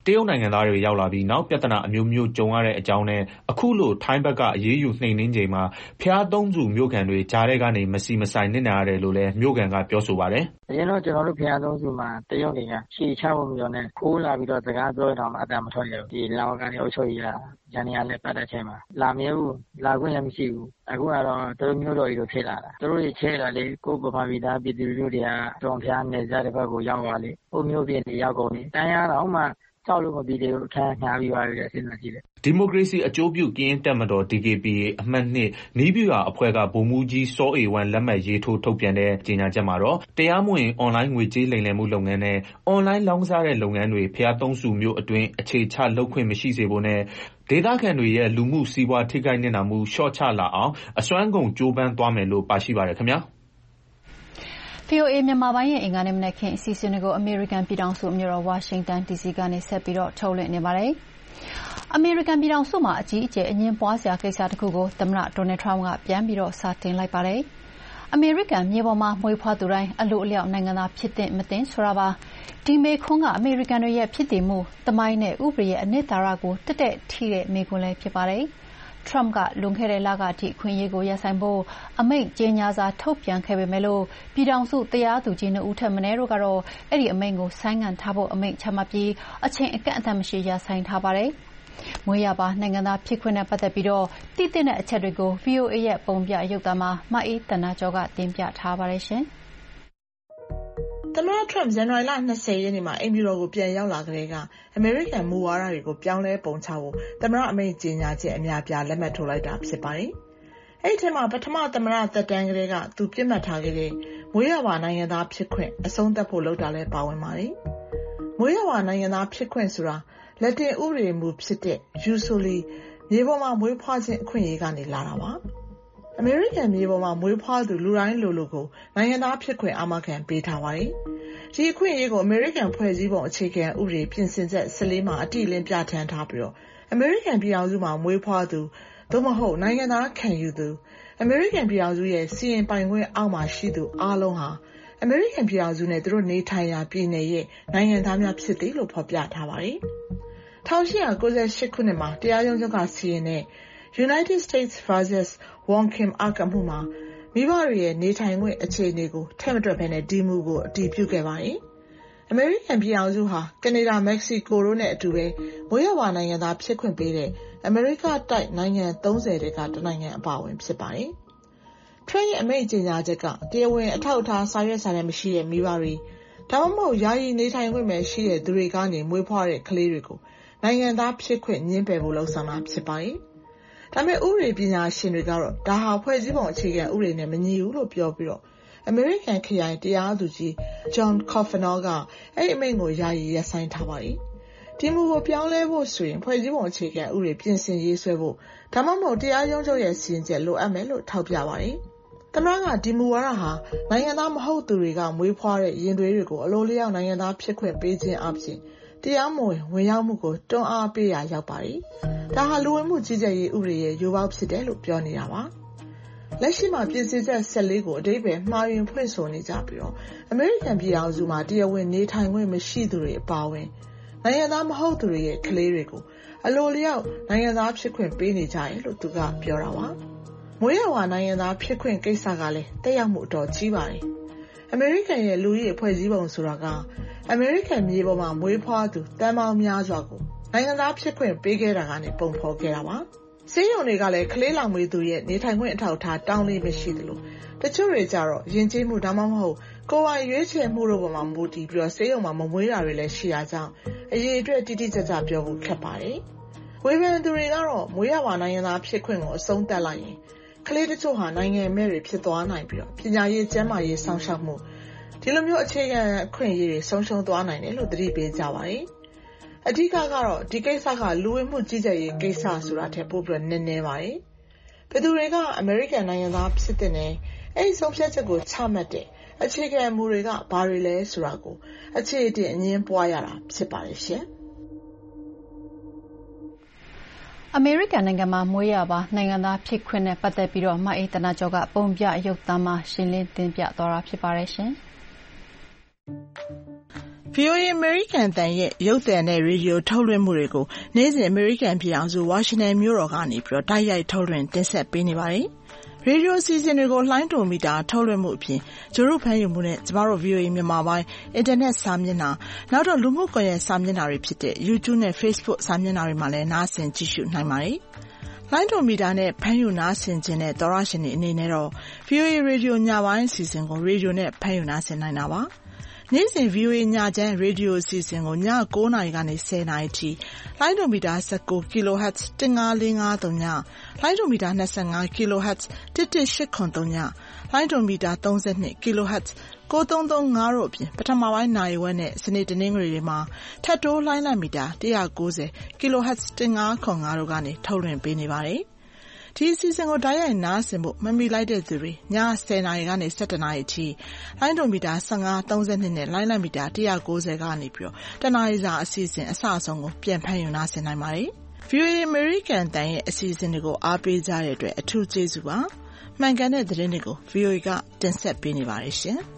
တရုတ်နိုင်ငံသားတွေရောက်လာပြီးနောက်ပြဿနာအမျိုးမျိုးကြုံရတဲ့အကြောင်းနဲ့အခုလိုထိုင်းဘက်ကအရေးယူနှိမ်နင်းချိန်မှာဘုရားသုံးဆူမြို့ခံတွေကြားထဲကနေမစီမဆိုင်နစ်နာရတယ်လို့လည်းမြို့ခံကပြောဆိုပါတယ်။အရင်တော့ကျွန်တော်တို့ဘုရားသုံးဆူမှာတရုတ်တွေကရှေ့ချဖို့မျိုးနဲ့ခိုးလာပြီးတော့စကားပြောတော့မှအတန်မထွက်ရဘူး။ဒီလောင်ကနေအုပ်ချုပ်ရရန်ရလည်းပတ်တဲ့ချိန်မှာလာမြဲဘူးလာခွင့်လည်းမရှိဘူး။အခုကတော့တို့မျိုးတော်ကြီးတို့ဖြစ်လာတာ။တို့တွေချဲလာလေကိုယ်ပပပြည်သားပြည်သူလူထုတွေကတောင်ဖျားနေကြတဲ့ဘက်ကိုရောက်သွားလေ။ဟိုမျိုးပြည်တွေရောက်ကုန်ပြီ။တန်းရတော့မှကြောက်လို့မပြီးသေးဘူးထမ်းငါပြီးသွားပြီအစင်းမရှိတယ်ဒီမိုကရေစီအကျိုးပြုကရင်တပ်မတော် ဒီ ကေ ပီ အေ အမှတ်နှစ်နီးပြူဟာအဖွဲ့ကဗိုလ်မှူးကြီးစောအေဝမ်လက်မှတ်ရေးထိုးထုတ်ပြန်တဲ့ကြေညာချက်မှာတော့တရားမဝင်အွန်လိုင်းငွေကြေးလိမ်လည်မှုလုပ်ငန်းနဲ့အွန်လိုင်းလောင်းစားတဲ့လုပ်ငန်းတွေဖျားသုံးစုမျိုးအတွင်းအခြေချလုပ်ခွင့်မရှိစေဖို့နဲ့ဒေသခံတွေရဲ့လူမှုစီးပွားထိခိုက်နစ်နာမှုရှော့ချလာအောင်အစွမ်းကုန်ကြိုးပမ်းသွားမယ်လို့ပါရှိပါတယ်ခင်ဗျာဗွီအိုအေမြန်မာပိုင်းရဲ့အင်္ဂါနေ့မနက်ခင်းအစီအစဉ်တွေကိုအမေရိကန်ပြည်ထောင်စုမြို့တော်ဝါရှင်တန်ဒီစီကနေဆက်ပြီးတော့ထုတ်လွှင့်နေပါတယ်။အမေရိကန်ပြည်ထောင်စုမှာအကြီးအကျယ်အငြင်းပွားစရာကိစ္စတစ်ခုကိုသမ္မတဒေါ်နယ်ထရမ့်ကပြန်ပြီးတော့စတင်လိုက်ပါတယ်။အမေရိကန်မြေပေါ်မှာမွေးဖွားသူတိုင်းအလိုအလျောက်နိုင်ငံသားဖြစ်တဲ့မတင်ဆိုတာပါ။ဒီမေခွန်းကအမေရိကန်တွေရဲ့ဖြစ်တည်မှုတမိုင်းနဲ့ဥပဒေရဲ့အနှစ်သာရကိုတက်တက်ထိတဲ့မေခွန်းလည်းဖြစ်ပါတယ်။ထရမ့်ကလွန်ခဲ့တဲ့လကအထိအခွင့်အရေးကိုရပ်ဆိုင်းဖို့အမိန့်ကြေညာစာထုတ်ပြန်ခဲ့ပေမဲ့လို့ပြည်ထောင်စုတရားသူကြီးနှစ်ဦးထက်မနည်းတို့ကတော့အဲ့ဒီအမိန့်ကိုဆိုင်းငံ့ထားဖို့အမိန့်ချမှတ်ပြီးအချိန်အကန့်အသတ်မရှိရပ်ဆိုင်းထားပါတယ်။မွေးရပါနိုင်ငံသားဖြစ်ခွင့်နဲ့ပတ်သက်ပြီးတော့တည်တဲ့အချက်တွေကို ဗွီအိုအေ ရဲ့ပုံပြရုပ်သံမှာမအေးတနာကျော်ကတင်ပြထားပါတယ်ရှင်။သမ္မတထရမ့်ဇန်နဝါရီလ၂၀ရက်နေ့မှာအိမ်ဖြူတော်ကိုပြန်ရောက်လာကလေးကအမေရိကန်မူဝါဒတွေကိုပြောင်းလဲပုံချဖို့သမ္မတအမိန့်ကြေညာချက်အများပြားလက်မှတ်ထိုးလိုက်တာဖြစ်ပါတယ်။အဲ့ဒီထဲမှာပထမသမ္မတသက်တမ်းကလေးကသူပြစ်မှတ်ထားခဲ့တဲ့မွေးရပါနိုင်ငံသားဖြစ်ခွင့်အဆုံးသတ်ဖို့လုပ်တာလည်းပါဝင်ပါတယ်။မွေးရပါနိုင်ငံသားဖြစ်ခွင့်ဆိုတာလက်တင်ဥပဒေမူဖြစ်တဲ့ usually မြေပေါ်မှာမွေးဖွားခြင်းအခွင့်အရေးကနေလာတာပါ။အမေရိကန်မြေပေါ်မှာမွေးဖွားသူလူတိုင်းလိုလိုကိုနိုင်ငံသားဖြစ်ခွင့်အာမခံပေးထားပါတယ်။ဒီအခွင့်အရေးကိုအမေရိကန်ဖွဲ့စည်းပုံအခြေခံဥပဒေပြင်ဆင်ချက်၁၄မှာအတိအလင်းပြဋ္ဌာန်းထားပြီးတော့အမေရိကန်ပြည်ထောင်စုမှာမွေးဖွားသူသို့မဟုတ်နိုင်ငံသားခံယူသူအမေရိကန်ပြည်ထောင်စုရဲ့စီရင်ပိုင်ခွင့်အောက်မှာရှိသူအားလုံးဟာအမေရိကန်ပြည်ထောင်စုနဲ့သူတို့နေထိုင်ရာပြည်နယ်ရဲ့နိုင်ငံသားများဖြစ်သည်လို့ဖော်ပြထားပါတယ်။၁၈၉၈ခုနှစ်မှာတရားရုံးချုပ်ကစီရင်တဲ့ United States versus Wong Kim Ark အမှုမှာမိဘတွေရဲ့နေထိုင်ခွင့်အခြေအနေကိုထည့်မတွက်ဘဲနဲ့ဒီမှုကိုအတည်ပြုခဲ့ပါတယ်။အမေရိကန်ပြည်ထောင်စုဟာကနေဒါ၊မက္ကဆီကိုတို့နဲ့အတူပဲမွေးရပါနိုင်ငံသားဖြစ်ခွင့်ပေးတဲ့အမေရိကတိုက်နိုင်ငံသုံးဆယ်ကတနိုင်ငံအပါအဝင်ဖြစ်ပါတယ်။ထရမ့်ရဲ့အမိန့်ကြေညာချက်ကတရားဝင်အထောက်အထားစာရွက်စာတမ်းမရှိတဲ့မိဘတွေဒါမှမဟုတ်ယာယီနေထိုင်ခွင့်ပဲရှိတဲ့သူတွေကနေမွေးဖွားတဲ့ကလေးတွေကိုနိုင်ငံသားဖြစ်ခွင့်ညှင်းပယ်ဖို့လှုံ့ဆော်တာဖြစ်ပါတယ်။ဒါပေမဲ့ဥပဒေပညာရှင်တွေကတော့ဒါဟာဖွဲ့စည်းပုံအခြေခံဥပဒေနဲ့မညီဘူးလို့ပြောပြီးတော့အမေရိကန်ခရိုင်တရားသူကြီး John Kavanaugh ကအဲ့ဒီအမိန့်ကိုယာယီရပ်ဆိုင်းထားပါတယ်။ဒီမူကိုပြောင်းလဲဖို့ဆိုရင်ဖွဲ့စည်းပုံအခြေခံဥပဒေပြင်ဆင်ရေးဆွဲဖို့ဒါမှမဟုတ်တရားရုံးချုပ်ရဲ့စီရင်ချက်လိုအပ်မယ်လို့ထောက်ပြပါတယ်။သမ္မတကဒီမူဝါဒဟာနိုင်ငံသားမဟုတ်သူတွေကမွေးဖွားတဲ့ရင်သွေးတွေကိုအလိုလျောက်နိုင်ငံသားဖြစ်ခွင့်ပေးခြင်းအပြင်တရားမဝင်ဝင်ရောက်မှုကိုတွန်းအားပေးရာရောက်ပါတယ်။ဒါဟာလူဝင်မှုကြီးကြပ်ရေးဥပဒေရဲ့ရိုးပေါက်ဖြစ်တယ်လို့ပြောနေတာပါ။လက်ရှိမှာပြင်ဆင်ချက်၁၄ကိုအဓိပ္ပာယ်မှားယွင်းဖွင့်ဆိုနေကြပြီးတော့အမေရိကန်ပြည်ထောင်စုမှာတရားဝင်နေထိုင်ခွင့်မရှိသူတွေအပါအဝင်နိုင်ငံသားမဟုတ်သူတွေရဲ့ကလေးတွေကိုအလိုလျောက်နိုင်ငံသားဖြစ်ခွင့်ပေးနေကြတယ်လို့သူကပြောတာပါ။မွေးရဝါနိုင်ငံသားဖြစ်ခွင့်ကိစ္စကလည်းတက်ရောက်မှုအတော်ကြီးပါတယ်။အမေရိကန်ရဲ့လူကြီးအဖွဲ့စည်းပုံဆိုတာကအမေရိကန်မြေပေါ်မှာမွေးဖွားသူတန်ပေါင်းများစွာကိုနိုင်ငံသားဖြစ်ခွင့်ပေးခဲ့တာကနေပုံဖော်ခဲ့တာပါ။ဆေးရုံတွေကလည်းကလေးလောင်မွေးသူရဲ့နေထိုင်ခွင့်အထောက်အထားတောင်းလေးမရှိသလိုတချို့တွေကြတော့ယဉ်ကျေးမှုဒါမှမဟုတ်ကိုယ်ပိုင်ရွေးချယ်မှုတို့ပေါ်မှာမူတည်ပြီးတော့ဆေးရုံမှာမမွေးတာတွေလည်းရှိရကြောင်းအရေးအတွက်တိတိကျကျပြောဖို့ခက်ပါတယ်။ဝေဖန်သူတွေကတော့မွေးရပါနိုင်ငံသားဖြစ်ခွင့်ကိုအဆုံးသတ်လိုက်ရင်ကလေးတချို့ဟာနိုင်ငံမဲ့တွေဖြစ်သွားနိုင်ပြီးတော့ပညာရေးကျန်းမာရေးစောင့်ရှောက်မှုဒီလိုမျိုးအခြေခံအခွင့်အရေးတွေဆုံးရှုံးသွားနိုင်တယ်လို့သတိပေးကြပါတယ်။အဓိကကတော့ဒီကိစ္စကလူဝင်မှုကြီးကြပ်ရေးကိစ္စဆိုတာထက်ပိုပြီးနည်းနည်းပါတယ်။ဘယ်သူတွေကအမေရိကန်နိုင်ငံသားဖြစ်တဲ့နဲ့အဲ့ဒီဆုံးဖြတ်ချက်ကိုချမှတ်တဲ့အခြေခံမူတွေကဘာတွေလဲဆိုတာကိုအခြေအတင်အငင်းပွားရတာဖြစ်ပါတယ်ရှင်။အမေရိကန်နိုင်ငံမှာမွေးရပါနိုင်ငံသားဖြစ်ခွင့်နဲ့ပတ်သက်ပြီးတော့မအေးတနာကျော်ကပုံပြရုပ်သံမှာရှင်းလင်းတင်ပြသွားတာဖြစ်ပါတယ်ရှင်။ဗွီအိုအေ အမေရိကန်အသံရဲ့ရုပ်သံနဲ့ရေဒီယိုထုတ်လွှင့်မှုတွေကိုနေ့စဉ်အမေရိကန်ပြည်ထောင်စုဝါရှင်တန်မြို့တော်ကနေပြီးတော့တိုက်ရိုက်ထုတ်လွှင့်တင်ဆက်ပေးနေပါတယ်။ရေဒီယိုအစီအစဉ်တွေကိုလှိုင်းတုံမီတာထုတ်လွှင့်မှုအပြင်ကျတို့ဖန်ယူမှုနဲ့ကျမတို့ ဗွီအိုအေ မြန်မာပိုင်းအင်တာနက်စာမျက်နှာနောက်တော့လူမှုကွန်ရက်စာမျက်နှာတွေဖြစ်တဲ့ YouTube နဲ့ Facebook စာမျက်နှာတွေမှာလည်းနားဆင်ကြည့်ရှုနိုင်ပါတယ်။လိုင်းတုံမီတာနဲ့ဖန်ယူနားဆင်ခြင်းနဲ့သောရရှင်တွေအနေနဲ့တော့ ဗွီအိုအေ ရေဒီယိုညပိုင်းအစီအစဉ်ကိုရေဒီယိုနဲ့ဖန်ယူနားဆင်နိုင်တာပါ။နေ့စဉ် ဗွီအိုအေ ညချမ်းရေဒီယိုအစီအစဉ်ကိုည၉နာရီကနေ၁၀နာရီထိလိုင်းဒိုမီတာ၁၉ kHz ၁၅၄၅၃ညလိုင်းဒိုမီတာ၂၅ kHz ၁၁၈၇၃ညလိုင်းဒိုမီတာ၃၂ kHz ၉၃၃၅တို့အပြင်ပထမပိုင်းနာရီဝက်နဲ့စနေတနင်္ဂနွေတွေမှာထပ်တိုးလိုင်းလိုက်မီတာ၁၉၀ kHz ၁၅၇၅တို့ကနေထုတ်လွှင့်ပေးနေပါတယ်။ဒီအစီအစဉ်ကိုတိုက်ရိုက်နားဆင်ဖို့မမီလိုက်တဲ့သူတွေည၁၀နာရီကနေ၁၁နာရီထိလိုင်းဒိုမီတာ၁၅ ၃၂နဲ့လိုင်းလိုက်မီတာ၁၉၀ကနေပြီးတော့တနာရီစာအစီအစဉ်အစအဆုံးကိုပြန်ဖန်ယူနားဆင်နိုင်ပါတယ်။ ဗွီအိုအေ အမေရိကန်အသံရဲ့အစီအစဉ်တွေကိုအားပေးကြတဲ့အတွက်အထူးကျေးဇူးပါ။မှန်ကန်တဲ့သတင်းတွေကို ဗွီအိုအေ ကတင်ဆက်ပေးနေပါတယ်ရှင်။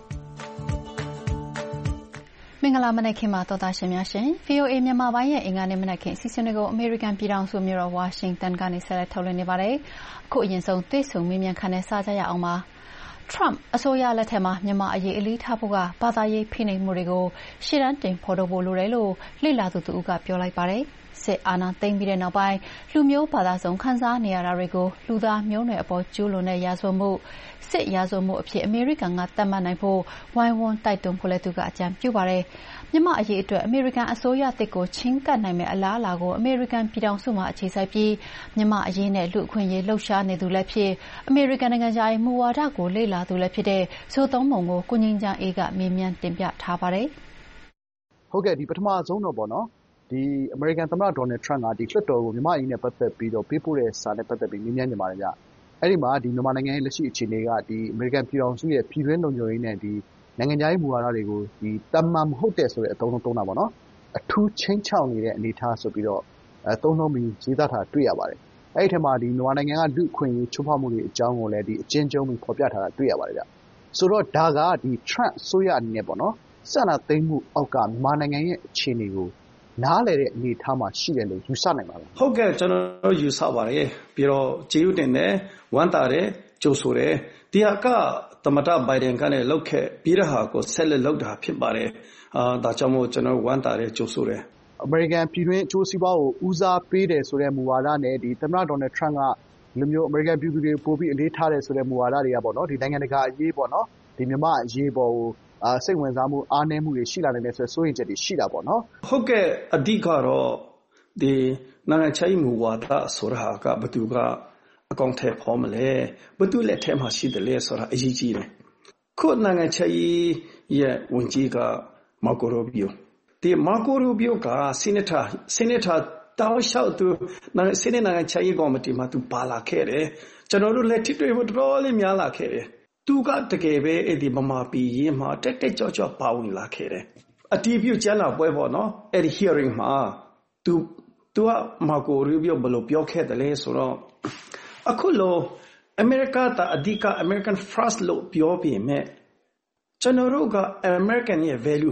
မင်္ဂလာမနက်ခင်းပါတော်သားရှင်များရှင် ဗွီအိုအေ မြန်မာပိုင်းရဲ့အင်္ဂါနေ့မနက်ခင်းအစီအစဉ်တွေကိုအမေရိကန်ပြည်ထောင်စုမြို့တော်ဝါရှင်တန်ကနေဆက်လက်ထုတ်လွှင့်နေပါတယ်။အခုအရင်ဆုံးတွေ့ဆုံမေးမြန်းခန်းနဲ့စကြရအောင်ပါ။ Trump အစိုးရလက်ထက်မှာမြန်မာအရေးအလေးထားဖို့ကဘာသာရေးဖိနှိပ်မှုတွေကိုရှေ့တန်းတင်ဖော်ထုတ်ဖို့လိုတယ်လို့လေ့လာသူတဦးကပြောလိုက်ပါတယ်။စစ်အာဏာသိမ်းပြီးတဲ့နောက်ပိုင်းလူမျိုးဘာသာစုံခံစားနေရတာတွေကိုလူသားမျိုးနွယ်အပေါ်ကျူးလွန်တဲ့ရာဇဝတ်မှုစစ်ရာဇဝတ်မှုအဖြစ်အမေရိကန်ကသတ်မှတ်နိုင်ဖို့ဝိုင်းဝန်းတိုက်တွန်းဖို့လည်းသူကအကြံပြုပါတယ်။မြန်မာအရေးအတွက်အမေရိကန်အစိုးရတစ်ကိုချင်းကပ်နိုင်မယ့်အလားအလာကိုအမေရိကန်ပြည်ထောင်စုမှာအခြေစိုက်ပြီးမြန်မာအရေးနဲ့လူအခွင့်အရေးလှုပ်ရှားနေသူလည်းဖြစ်အမေရိကန်နိုင်ငံသားရဲ့မူဝါဒကိုလေ့လာသူလည်းဖြစ်တဲ့ဇိုသုံးပုံကိုကိုငင်းချမ်းအေးကမေးမြန်းတင်ပြထားပါတယ်။ဟုတ်ကဲ့ဒီပထမဆုံးတော့ပေါ့နော်ဒီအမေရိကန်သမ္မတဒေါ်နယ်ထရန့်ကဒီလွှတ်တော်ကိုမြန်မာအရေးနဲ့ပတ်သက်ပြီးတော့ပေးပို့တဲ့စာနဲ့ပတ်သက်ပြီးမေးမြန်းနေပါတယ်ဗျ။အဲ့ဒီမှာဒီမြန်မာနိုင်ငံရဲ့လက်ရှိအခြေအနေကဒီအမေရိကန်ပြည်ထောင်စုရဲ့ပြည်တွင်းလုံခြုံရေးနဲ့ဒီနိုင်ငံခြားရေးမူဝါဒတွေကိုဒီတမန်မဟုတ်တဲ့ဆိုတဲ့အသုံးလုံးသုံးတာပေါ့နော်။အထူးချင်းချောက်နေတဲ့အနေအထားဆိုပြီးတော့အဲသုံးလုံးပြီးရေးသားထားတွေ့ရပါတယ်။အဲ့ဒီထဲမှာဒီမြန်မာနိုင်ငံကလူ့အခွင့်အရေးချိုးဖောက်မှုတွေအကြောင်းကိုလည်းဒီအကျဉ်းချုပ်ပြီးဖော်ပြထားတာတွေ့ရပါတယ်ဗျ။ဆိုတော့ဒါကဒီထရန့်အစိုးရအနေနဲ့ပေါ့နော်။စန္ဒသိမ်းမှုအောက်ကမြန်မာနိုင်ငံရဲ့အခြေအနေကိုနားလည်တဲ့အနေအထားမှာရှိတယ်လို့ယူဆနိုင်ပါလားဟုတ်ကဲ့ကျွန်တော်ယူဆပါတယ်ပြီးတော့ကျေးဇူးတင်တယ်ဝမ်းသာတယ်ကြိုဆိုတယ်ဒီဟာကသမ္မတဘိုင်ဒန်ကလည်းလောက်ခဲ့ပြီးတဲ့ဟာကိုဆက်လက်လုပ်တာဖြစ်ပါတယ်အာဒါကြောင့်မို့ကျွန်တော်ဝမ်းသာတယ်ကြိုဆိုတယ်အမေရိကန်ပြည်တွင်းအကျိုးစီးပွားကိုဦးစားပေးတယ်ဆိုတဲ့မူဝါဒနဲ့ဒီသမ္မတဒေါ်နယ်ထရန့်ကလူမျိုးအမေရိကန်ပြည်သူတွေပို့ပြီးအလေးထားတယ်ဆိုတဲ့မူဝါဒတွေကပေါ့နော်ဒီနိုင်ငံတကာအရေးပေါ့နော်ဒီမြန်မာအရေးပေါ်ကိုအာစိတ်ဝင်စားမှုအားနည်းမှုတွေရှိလာနိုင်တယ်ဆိုဆိုရင်ချက်တွေရှိတာပေါ့နော်ဟုတ်ကဲ့အဓိကတော့ဒီနိုင်ငံခြားရေးမူဝါဒဆိုတာကဘယ်သူကအကောင့်ထဲပေါ်မလဲဘယ်သူလက်ထဲမှာရှိတယ်လဲဆိုတာအရေးကြီးတယ်ခုနိုင်ငံခြားရေးရဲ့ဝန်ကြီးကမာကိုရိုဘီယိုဒီမာကိုရိုဘီယိုကဆီနိတာဆီနိတာတောင်းလျှောက်သူနိုင်ငံဆီနိနိုင်ငံခြားရေးကော်မတီမှာသူပါလာခဲ့တယ်ကျွန်တော်တို့လက်ထိတွေ့ဖို့တော်တော်လေးများလာခဲ့တယ်သူကတကယ်ပဲအဲ့ဒီမမာပီရေးမှာတက်တက်ကြောကြောပါဝင်လာခဲ့တယ်အတီးပြုတ်ကျန်းလာပွဲပေါ့နော်အဲ့ဒီ hearing မှာသူသူကမာကိုရီဘီယိုဘယ်လိုပြောခဲ့တယ်လဲဆိုတော့အခုလိုအမေရိကတာအဓိက American First လို့ပြောပြီးမြဲကျွန်တော်တို့က American ရဲ့ value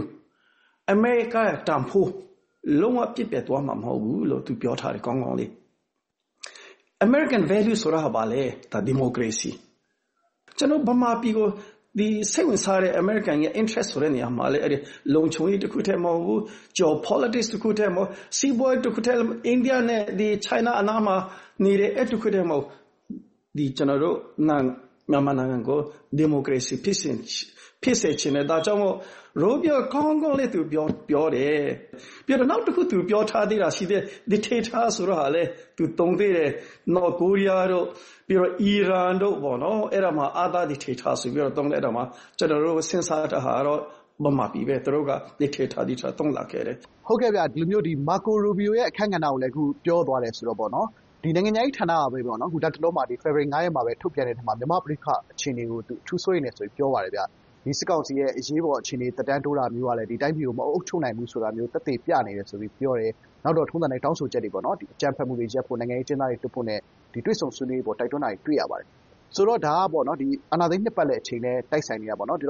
America ရဲ့တန်ဖိုးလုံးဝပြည့်ပြည့်သွားမှာမဟုတ်ဘူးလို့သူပြောထားတယ်ကောင်းကောင်းလေး American value ဆိုတာဘာလဲဒါ democracyကျွန်တော်ဗမာပြည်ကိုဒီစိတ်ဝင်စားတဲ့ American ရဲ့ interest ဆိုတဲ့နေရာမှာလေအဲ့ဒီလုံခြုံရေးတစ်ခုတည်းမဟုတ်ဘူး geopolitics တစ်ခုတည်းမဟုတ်စီးပွားရေးတစ်ခုတည်း India နဲ့ဒီ China အနားမှာနေတဲ့အဲ့တစ်ခုတည်းမဟုတ်ဒီကျွန်တော်တို့မြန်မာနိုင်ငံကို democracy ဖြစ်စဉ်ဖြစ်စေချင်တဲ့ဒါကြောင့်မို့ရိုးပြောကောင်းကောင်းလေးသူပြောပြောတယ်ပြီးတော့နောက်တစ်ခုသူပြောထားသေးတာရှိတဲ့ dictator ဆိုတော့ဟာလေသူတုံသေးတယ် North Korea တို့ပြီးတော့ Iran တို့ပေါ့နော်အဲ့ဒါမှာအာသာ dictator ဆိုပြီးတော့တုံးတဲ့အဲ့ဒါမှာကျွန်တော်တို့စဉ်းစားတာဟာတော့မမပြီးပဲသူတို့က dictator ဒီတာတုံးလာခဲ့တယ်ဟုတ်ကဲ့ဗျဒီလိုမျိုးဒီ Marco Rubio ရဲ့အခမ်းကဏ္ဍကိုလည်းအခုပြောသွားတယ်ဆိုတော့ပေါ့နော်ဒီနိုင်ငံခြားရေးဌာနကပဲပေါ့နော်အခုတတလုံးမှာဒီ February ၅ရက်မှာပဲထုတ်ပြန်တဲ့ထက်မှာမြန်မာပြည်ခအခြေအနေကိုသူအထူးဆိုရင်လည်းဆိုပြီးပြောပါတယ်ဗျဒီစစ်ကောင်စီရဲ့အရေးပေါ်အခြေအနေတက်တန်းတိုးတာမျိုးကလည်းဒီတိုင်းပြည်ကိုမအုပ်ချုပ်နိုင်ဘူးဆိုတာမျိုးသက်သေပြနေတယ်ဆိုပြီးပြောတယ်နောက်တော့ထုံးစံတိုင်းတောင်းဆိုချက်တွေပေါ့နော်ဒီအကြမ်းဖက်မှုတွေရပ်ဖို့နိုင်ငံရေးကျင်းသားတွေတွတ်ဖို့နဲ့ဒီတွေ့ဆုံဆွေးနွေးပေါ်တိုက်တွန်းတာတွေတွေ့ရပါတယ်ဆိုတော့ဒါကပေါ့နော်ဒီအာဏာသိမ်းနှစ်ပတ်လည်အချိန်နဲ့တိုက်ဆိုင်နေတာပေါ့နော်ဒီတော့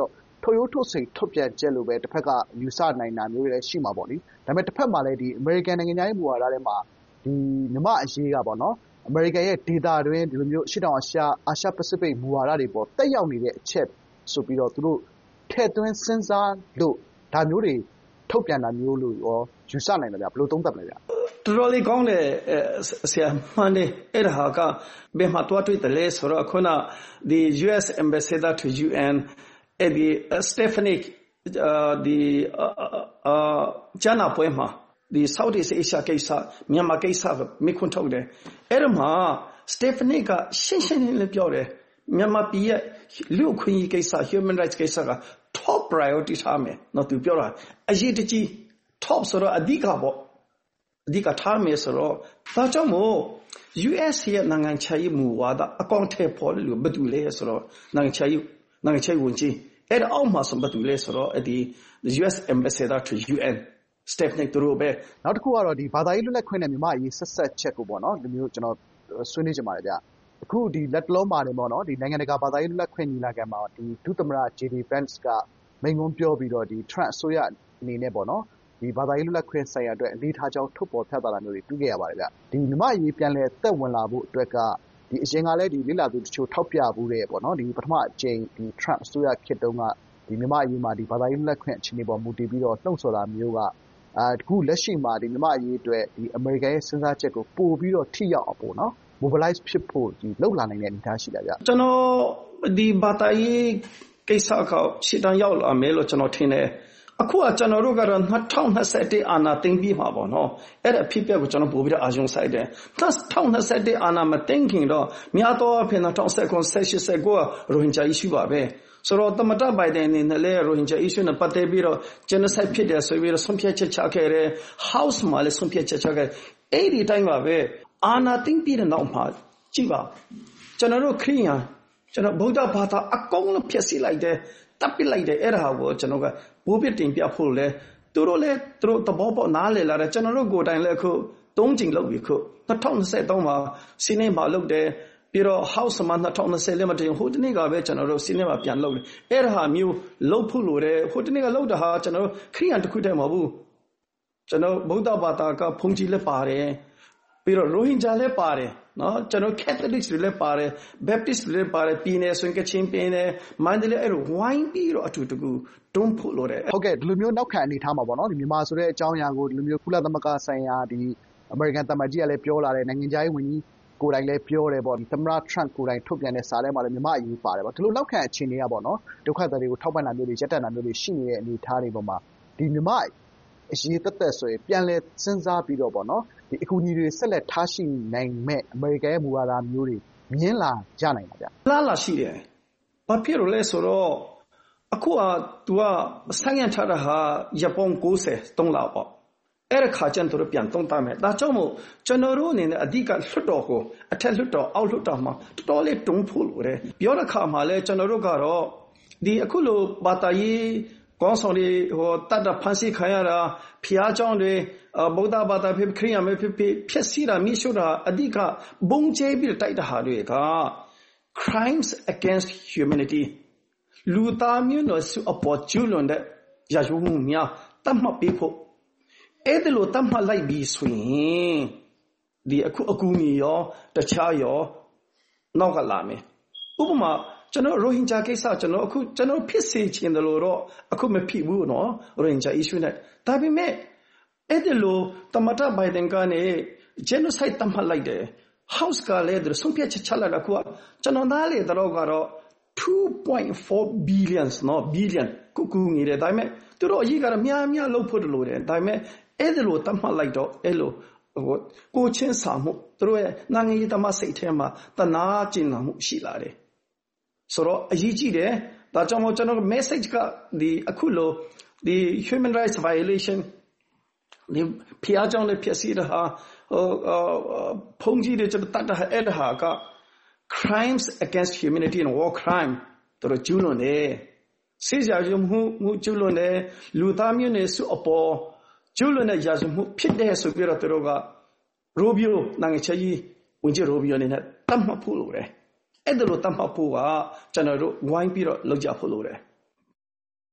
ထုတ်ရိုးထုတ်စဉ်ထုတ်ပြန်ချက်လို့ပဲတစ်ဖက်ကယူဆနိုင်တာမျိုးတွေလည်းရှိမှာပေါ့လေ။ဒါပေမဲ့တစ်ဖက်မှာလည်းဒီအမေရိကန်နိုင်ငံသားရေးမူဝါဒထဲမှာဒီမြန်မာအရေးကပေါ့နော်အမေရိကန်ရဲ့ဒေတာတွင်ဒီလိုမျိုးရှစ်တောင်အာရှအာရှပစိဖိတ်မူဝါဒတွေပေါ်တက်ရောက်နေတဲ့အချက်ဆိုပြီးတော့သူတို့ထည့်သွင်းစဉ်းစားလို့ဒါမျိုးတွေထုတ်ပြန်တာမျိုးလို့ရောယူဆနိုင်တယ်ဗျဘယ်လိုသုံးသပ်လဲဗျတော်တော်လေးကောင်းတယ်ဆရာမှန်တယ်အဲ့ဒါကဘယ်မှာတွားတွေ့တယ်လဲဆိုတော့ခုန the U S ambassador to U N အဲ့ဒီ Stephanie ဒီဂျာနာပွဲမှာဒီ Southeast Asia ကိစ္စမြန်မာကိစ္စမိခွန်းထုတ်တယ်အဲ့ဒါမှာ Stephanie ကရှင်းရှင်းလင်းလင်းပြောတယ်မြန်မာပြည်ရဲ့လူ့အခွင့်အရေးကိစ္စ human rights ကိစ္စက top priority ထားမယ်နော်သူပြောတာအရေးတကြီး top ဆိုတော့အဓိကပေါ့အဓိကထားမယ်ဆိုတော့ဒါကြောင့်မို့ U S ရဲ့နိုင်ငံခြားရေးမူဝါဒအကောင့်ထဲပေါ်လို့ဘာတူလဲဆိုတော့နိုင်ငံခြားရေးနိုင်ငံခြားရေးဝန်ကြီးအဲ့ဒါအောက်မှာဆိုဘာတူလဲဆိုတော့ဒီ U S ambassador to U N Stephanie တို့ပဲနောက်တစ်ခုကတော့ဒီဘာသာရေးလွတ်လပ်ခွင့်နဲ့မြန်မာရေးဆက်ဆက်ချက်ကိုပေါ့နော်ဒီမျိုးကျွန်တော်ဆွေးနွေးကြပါတယ်ဗျအခုဒီလက်တလုံးပါတယ်ပေါ့နော်ဒီနိုင်ငံတကာဘာသာရေးလွတ်လပ်ခွင့်ညီလာခံမှာဒီဒုသမ္မတ J D Vance ကမိန့်ခွန်းပြောပြီးတော့ဒီ Trump အစိုးရအနေနဲ့ပေါ့နော်ဒီဘာသာရေးလွတ်လပ်ခွင့်ဆိုင်ရာအတွက်အလေးထားကြောင်းထုတ်ပေါ်ပြသတာမျိုးတွေတွေ့ခဲ့ရပါတယ်ဗျဒီမြန်မာရေးပြန်လဲသက်ဝင်လာဖို့အတွက်ကဒီအရင်ကလည်းဒီလိလာသူတချို့ထောက်ပြဘူးတဲ့ပေါ့နော်ဒီပထမအကြိမ်ဒီ Trump အစိုးရခေတ်တုန်းကဒီမြန်မာရေးမှာဒီဘာသာရေးလွတ်လပ်ခွင့်အခြေအနေပေါ်မူတည်ပြီးတော့နှုတ်ဆော်တာမျိုးကအာတခုလက်ရှိမှာဒီမြန်မာရေးအတွက်ဒီအမေရိကန်ရဲ့စဉ်းစားချက်ကိုပို့ပြီးတော့ထိရောက်အောင်ပေါ့နော် mobilize ဖြစ်ဖို့ဒီလောက်လာနိုင်တဲ့အနေအထားရှိတာဗျကျွန်တော်ဒီဘာသာရေးကိစ္စကရှေ့တန်းရောက်လာမယ်လို့ကျွန်တော်ထင်တယ်အခုကကျွန်တော်တို့ကတော့၂၀၂၁အာဏာသိမ်းပြီးမှာပေါ့နော်အဲ့ဒါအဖြစ်အပျက်ကိုကျွန်တော်ပို့ပြီးတော့အာရုံစိုက်တယ်၂၀၂၁အာဏာမသိမ်းခင်တော့များသောအားဖြင့်၂၀၁၉ ၁၈ ၁၉ကရိုဟင်ဂျာ issue ပါပဲဆိုတော့သမ္မတဘိုင်ဒန်အနေနဲ့လည်းရိုဟင်ဂျာ issue နဲ့ပတ်သက်ပြီးတော့ genocide ဖြစ်တယ်ဆိုပြီးတော့ဆုံးဖြတ်ချက်ချခဲ့တယ် House မှာလည်းဆုံးဖြတ်ချက်ချခဲ့အဲ့ဒီတိုင်းပါပဲအာဏာသိမ်းပြီးတဲ့နောက်မှာကြည့်ပါကျွန်တော်တို့ခရိယာန်ကျွန်တော်ဗုဒ္ဓဘာသာအကုန်လုံးဖျက်ဆီးလိုက်တယ်တပ်ပစ်လိုက်တယ်အဲ့ဒါကိုကျွန်တော်ကဘိုးပြတင်ပြဖို့လဲသူတို့လည်းသူတို့သဘောပေါက်နားလည်လာတယ်ကျွန်တော်တို့ကိုယ်တိုင်လည်းအခုသုံးကြိမ်လုပ်ပြီခု၂၀၂၃မှာစီနေမှာလုပ်တယ်ပြီးတော့ House မှာ၂၀၂၀လည်းမတင်ဟိုတနေ့ကပဲကျွန်တော်တို့စီနေမှာပြန်လုပ်တယ်အဲ့ဒါဟာမျိုးလုပ်ဖို့လိုတယ်ဟိုတနေ့ကလုပ်တာဟာကျွန်တော်တို့ခရိယန်တစ်ခုတည်းမဟုတ်ဘူးကျွန်တော်ဗုဒ္ဓဘာသာကဘုန်းကြီးလည်းပါတယ်ပြီးတော့ရိုဟင်ဂျာလည်းပါတယ်နော်ကျွန်တော် Catholics တွေလည်းပါတယ် Baptist တွေလည်းပါတယ်ပြည်နယ်ဆိုရင်ကချင်ပြည်နယ်မန္တလေးအဲ့လိုဝိုင်းပြီးတော့အတူတကူတွန်းဖို့လိုတယ်ဟုတ်ကဲ့ဒီလိုမျိုးနောက်ခံအနေထားမှာပေါ့နော်ဒီမြန်မာဆိုတဲ့အကြောင်းအရာကိုဒီလိုမျိုးကုလသမဂ္ဂဆိုင်ရာဒီအမေရိကန်သမ္မတကြီးကလည်းပြောလာတယ်နိုင်ငံခြားရေးဝန်ကြီးကိုယ်တိုင်လည်းပြောတယ်ပေါ့ဒီသမ္မတ Trump ကိုယ်တိုင်ထုတ်ပြန်တဲ့စာထဲမှာလည်းမြန်မာအရေးပါတယ်ပေါ့ဒီလိုနောက်ခံအခြေအနေကပေါ့နော်ဒုက္ခသည်တွေကိုထောက်ပံ့တာမျိုးတွေရက်တက်တာမျိုးတွေရှိနေတဲ့အနေအထားတွေပေါ်မှာဒီမြန်မာအရေးသက်သက်ဆိုရင်ပြန်လဲစဉ်းစားပြီးတော့ပေါ့နော်ဒီအကူအညီတွေဆက်လက်ထားရှိနိုင်မဲ့အမေရိကန်ရဲ့မူဝါဒမျိုးတွေမြင်လာကြနိုင်ပါဗျ။လားလားရှိတယ်။ဘာဖြစ်လို့လဲဆိုတော့အခုက तू ကဆိုင်ရထားတာဟာဂျပန်၉၀ သုံးလပေါ့။အဲ့ဒီခါကျန်သူတို့ပြန်သုံးတာမယ်။ဒါကြောင့်မို့ကျွန်တော်တို့အနေနဲ့အဓိကလွတ်တော်ကိုအထက်လွတ်တော်အောက်လွတ်တော်မှာတော်တော်လေးတုံးဖို့လိုတယ်။ပြောတဲ့ခါမှာလဲကျွန်တော်တို့ကတော့ဒီအခုလိုဘာသာရေးကောင်းဆောင်တွေဟိုတတ်တာဖန်ဆီးခံရတာဖျားเจ้าတွေဗုဒ္ဓဘာသာဖြစ်ခရစ်ယာန်ပဲဖြစ်ဖြစ်ဖျက်ဆီးတာမိရှုတာအဓိကဘုံကျဲပြီးတိုက်တာဟာတွေက crimes against humanity လူသားမျိုးနွယ်စုအပေါ်ကျူးလွန်တဲ့ရာဇဝတ်မှုများတတ်မှတ်ပေးဖို့အဲ့ဒါလိုတတ်မှတ်လိုက်ပြီးဆိုရင်ဒီအခုအကူအညီရောတခြားရောနောက်ကလာမယ်ဥပမာကျွန်တော်ရိုဟင်ဂျာကိစ္စကျွန်တော်အခုကျွန်တော်ဖြစ်စေချင်တယ်လို့တော့အခုမဖြစ်ဘူးနော်ရိုဟင်ဂျာ issue နဲ့ဒါပေမဲ့အဲ့ဒီလိုတမတာဘိုင်ဒန်ကနေ genocide တတ်မှတ်လိုက်တယ် House ကလည်းသူဆုံးဖြတ်ချက်ချလိုက်တာခုကကျွန်တော်သားလေတော့ကတော့ two point four billion နော် billion ကူကူငယ်တယ်ဒါပေမဲ့သူတို့အရေးကတော့များများလုပ်ဖို့လိုတယ်ဒါပေမဲ့အဲ့ဒီလိုတတ်မှတ်လိုက်တော့အဲ့လိုဟိုကိုချင်းစာမှုသူတို့ရဲ့နိုင်ငံရေးသမားစိတ်ထဲမှာတနာကျင်နာမှုရှိလာတယ်ဆိုတော့အရေးကြီးတယ်ဒါကြောင့်မို့ကျွန်တော် message ကဒီအခုလိုဒီ human rights violation ဒီဖျားကြောင့်လည်းဖြစ်စီတာဟာဟိုဖုန်ကြီးတွေကျွန်တော်တတ်တာအဲ့ဒါဟာက crimes against humanity and war crime တို့ကျူးလွန်တယ်စေကြရုံမှုမှုကျူးလွန်တယ်လူသားမျိုးနွယ်စုအပေါ်ကျူးလွန်တဲ့ရာဇဝတ်မှုဖြစ်တဲ့ဆိုပြီးတော့တို့ကရိုဘီယိုနိုင်ငံခြားရေးဝန်ကြီးရိုဘီယိုအနေနဲ့တတ်မှတ်ဖို့လိုတယ်အဲ့ဒါလိုတတ်မှတ်ဖို့ကကျွန်တော်တို့ဝိုင်းပြီးတော့လုပ်ကြဖို့လိုတယ်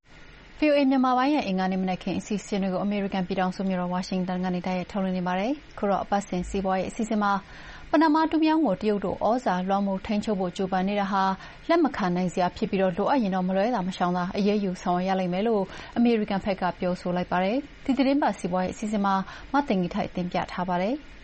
ဗွီအိုအေ မြန်မာပိုင်းရဲ့အင်္ဂါနေ့မနက်ခင်းအစီအစဉ်တွေကိုအမေရိကန်ပြည်ထောင်စုမြို့တော်ဝါရှင်တန်ကနေတိုက်ရိုက်ထုတ်လွှင့်နေပါတယ်။ခုတော့အပတ်စဉ်စီးပွားရေးအစီအစဉ်မှာပနာမတူးမြောင်းကိုတရုတ်တို့ဩဇာလွှမ်းမိုးထိန်းချုပ်ဖို့ကြိုးပမ်းနေတာဟာလက်မခံနိုင်စရာဖြစ်ပြီးတော့လိုအပ်ရင်တော့မလွဲသာမရှောင်သာအရေးယူဆောင်ရွက်ရလိမ့်မယ်လို့အမေရိကန်ဘက်ကပြောဆိုလိုက်ပါတယ်။ဒီသတင်းပတ်စီးပွားရေးအစီအစဉ်မှာမသိင်္ဂီထိုက်တင်ပြထားပါတယ်။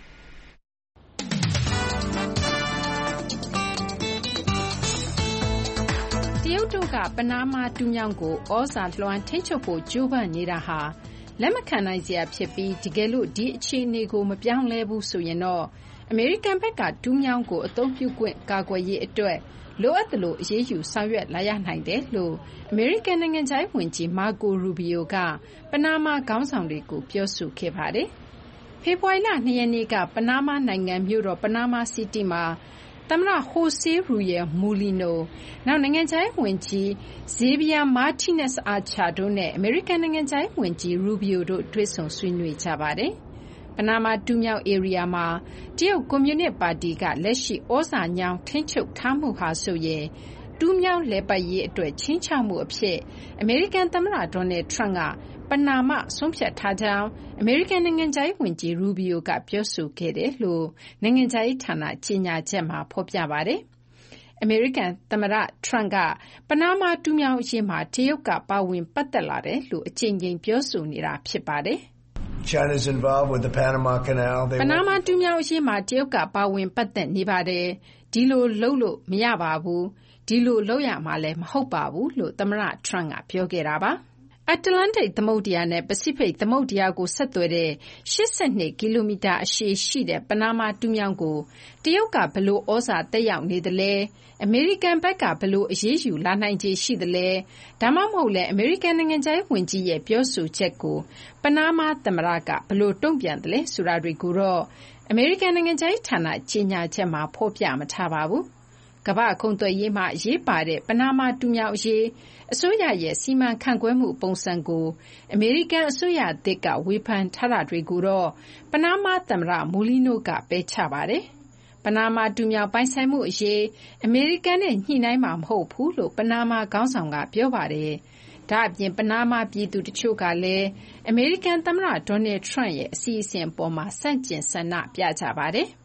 တရုတ်တို့ကပနားမားတူးမြောင်းကိုဩဇာလွှမ်းထိန်းချုပ်ဖို့ကြိုးပမ်းနေတာဟာလက်မခံနိုင်စရာဖြစ်ပြီးတကယ်လို့ဒီအခြေအနေကိုမပြောင်းလဲဘူးဆိုရင်တော့အမေရိကန်ဘက်ကတူးမြောင်းကိုအသုံးပြုခွင့်ကာကွယ်ရေးအတွက်လိုအပ်သလိုအရေးယူဆောင်ရွက်လာရနိုင်တယ်လို့အမေရိကန်နိုင်ငံခြားရေးဝန်ကြီးမာကိုရူဘီယိုကပနားမားခေါင်းဆောင်တွေကိုပြောဆိုခဲ့ပါတယ်။ဖေဖော်ဝါရီလ၂ရက်နေ့ကပနားမားနိုင်ငံမြို့တော်ပနားမားစီးတီးမှာသမ္မတဟိုဆေးရူယယ်မူလီနိုနောက်နိုင်ငံခြားရေးဝန်ကြီးဇေဗီယာမာတီနက်စ်အာချာတို့နဲ့အမေရိကန်နိုင်ငံခြားရေးဝန်ကြီးရူဘီယိုတို့တွေ့ဆုံဆွေးနွေးကြပါတယ်။ပနားမားတူးမြောင်းဧရိယာမှာတရုတ်ကွန်မြူနစ်ပါတီကလက်ရှိဩဇာညောင်းထိန်းချုပ်ထားမှုဟာဆိုရင်တူးမြောင်းလည်ပတ်ရေးအတွက်ခြိမ်းခြောက်မှုအဖြစ်အမေရိကန်သမ္မတဒေါ်နယ်ထရန့်ကပနာမဆုံးဖြတ်ထားကြောင်းအမေရိကန်နိုင်ငံခြားရေးဝန်ကြီးရူဘီယိုကပြောဆိုခဲ့တယ်လို့နိုင်ငံခြားရေးဌာနကြေညာချက်မှာဖော်ပြပါတယ်။အမေရိကန်သမ္မတထရန့်ကပနားမားတူးမြောင်းအရေးမှာတရုတ်ကပါဝင်ပတ်သက်လာတယ်လို့အကြိမ်ကြိမ်ပြောဆိုနေတာဖြစ်ပါတယ်။ China's involved with the Panama Canal. ပနားမားတူးမြောင်းအရေးမှာတရုတ်ကပါဝင်ပတ်သက်နေပါတယ်။ဒီလိုလုပ်လို့မရပါဘူး။ဒီလိုလုပ်ရမှာလည်းမဟုတ်ပါဘူးလို့သမ္မတထရန့်ကပြောခဲ့တာပါ။အတ္တလန္တိတ်သမုဒ္ဒရာနဲ့ပစိဖိတ်သမုဒ္ဒရာကိုဆက်သွယ်တဲ့၈၂ကီလိုမီတာအရှည်ရှိတဲ့ပနားမားတူးမြောင်းကိုတရုတ်ကဘယ်လိုဩဇာသက်ရောက်နေသလဲအမေရိကန်ဘက်ကဘယ်လိုအရေးယူလာနိုင်ခြေရှိသလဲဒါမှမဟုတ်လဲအမေရိကန်နိုင်ငံခြားရေးဝန်ကြီးရဲ့ပြောဆိုချက်ကိုပနားမားသမ္မတကဘယ်လိုတုံ့ပြန်သလဲဆိုတာတွေကိုတော့အမေရိကန်နိုင်ငံခြားရေးဌာနကြေညာချက်မှာဖော်ပြမထားပါဘူး။ကမ္ဘာ့ကုန်သွယ်ရေးမှာအရေးပါတဲ့ပနားမားတူးမြောင်းအရေးအစိုးရရဲ့စီမံခန့်ခွဲမှုပုံစံကိုအမေရိကန်အစိုးရသစ်ကဝေဖန်ထားတာတွေကိုတော့ပနားမားသမ္မတမူလီနိုကပယ်ချပါတယ်။ပနားမားတူးမြောင်းပိုင်ဆိုင်မှုအရေးအမေရိကန်နဲ့ညှိနှိုင်းမှာမဟုတ်ဘူးလို့ပနားမားခေါင်းဆောင်ကပြောပါတယ်။ဒါ့အပြင်ပနားမားပြည်သူတချို့ကလည်းအမေရိကန်သမ္မတဒေါ်နယ်ထရန့်ရဲ့အစီအစဉ်အပေါ်မှာဆန့်ကျင်ဆန္ဒပြကြပါတယ်။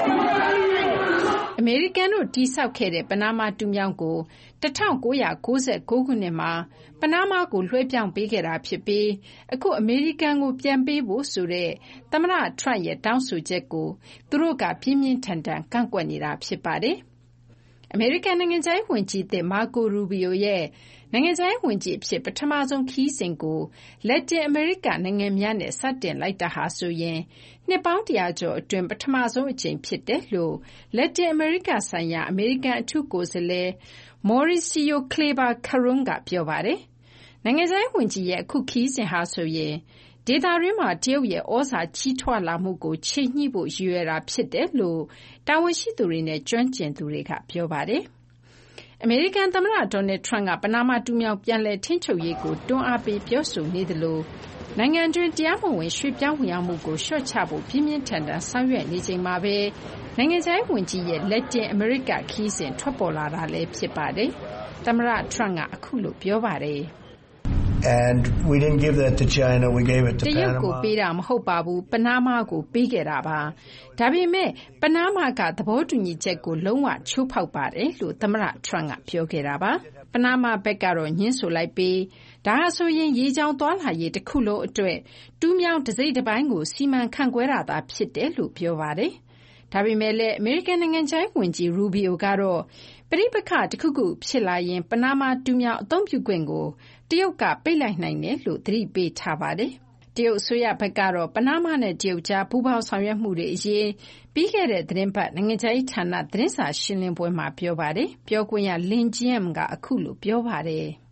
အမေရိကန်တို့တိစောက်ခဲ့တဲ့ပနားမားတူးမြောင်းကို၁၉၉၉ခုနှစ်မှာပနားမားကိုလွှဲပြောင်းပေးခဲ့တာဖြစ်ပြီးအခုအမေရိကန်ကိုပြန်ပေးဖို့ဆိုတဲ့သမ္မတထရန့်ရဲ့တောင်းဆိုချက်ကိုသူတို့ကပြင်းပြင်းထန်ထန်ကန့်ကွက်နေတာဖြစ်ပါတယ်။အမေရိကန်နိုင်ငံခြားရေးဝန်ကြီးသစ်မာကိုရူဘီယိုရဲ့နိုင်ငံခြားရေးဝန်ကြီးအဖြစ်ပထမဆုံးခရီးစဉ်ကိုလက်တင်အမေရိကနိုင်ငံများနဲ့စတင်လိုက်တာဟာဆိုရင်နှစ်ပေါင်းတရာကျော်အတွင်းပထမဆုံးအကြိမ်ဖြစ်တယ်လို့လက်တင်အမေရိကဆိုင်ရာအမေရိကန်အထူးကိုယ်စားလှယ်မော်ရီစီယိုကလေဘာခရွန်းကပြောပါတယ်။နိုင်ငံခြားရေးဝန်ကြီးရဲ့အခုခရီးစဉ်ဟာဆိုရင်ဒေသတွင်းမှာတရုတ်ရဲ့ဩဇာကြီးထွားလာမှုကိုချိန်ညှိဖို့ရည်ရွယ်တာဖြစ်တယ်လို့တာဝန်ရှိသူတွေနဲ့ကျွမ်းကျင်သူတွေကပြောပါတယ်။အမေရိကန်သမ္မတဒေါ်နယ်ထရန့်ကပနားမားတူးမြောင်းပြန်လည်ထိန်းချုပ်ရေးကိုတွန်းအားပေးပြောဆိုနေသလိုနိုင်ငံတွင်းတရားမဝင်ရွှေ့ပြောင်းဝင်ရောက်မှုကိုလျှော့ချဖို့ပြင်းပြင်းထန်ထန်ဆောင်ရွက်နေချိန်မှာပဲနိုင်ငံခြားရေးဝန်ကြီးရဲ့လက်တင်အမေရိကခရီးစဉ်ထွက်ပေါ်လာတာလည်းဖြစ်ပါတယ်။သမ္မတထရန့်ကအခုလိုပြောပါတယ်။ And we didn't give that to China, we gave it to Panama. တရုတ်ကိုပေးတာမဟုတ်ပါဘူးပနားမားကိုပေးခဲ့တာပါဒါပေမဲ့ပနားမားကသဘောတူညီချက်ကိုလုံးဝချိုးဖောက်ပါတယ်လို့သမ္မတထရန့်ကပြောခဲ့တာပါပနားမားဘက်ကတော့ညှင်းဆိုလိုက်ပြီးဒါဟာဆိုရင်ရေကြောင်းသွားလာရေးတစ်ခုလုံးအတွက်တူးမြောင်းတစ်စိတ်တစ်ပိုင်းကိုစီမံခန့်ခွဲတာသာဖြစ်တယ်လို့ပြောပါတယ်ဒါပေမဲ့လည်းအမေရိကန်နိုင်ငံခြားရေးဝန်ကြီးရူဘီယိုကတော့ပဋိပက္ခတစ်ခုခုဖြစ်လာရင်ပနားမားတူးမြောင်းအသုံးပြုခွင့်ကိုတရုတ်ကပိတ်လိုက်နိုင်တယ်လို့သတိပေးထားပါတယ်။တရုတ်အစိုးရဘက်ကတော့ပနားမားနဲ့တရုတ်ကြားပူးပေါင်းဆောင်ရွက်မှုတွေအရေးပြီးခဲ့တဲ့သတင်းပတ်နိုင်ငံခြားရေးဌာနသတင်းစာရှင်းလင်းပွဲမှာပြောပါတယ်။ပြောခွင့်ရလင်ဂျီယမ်ကအခုလိုပြောပါတယ်။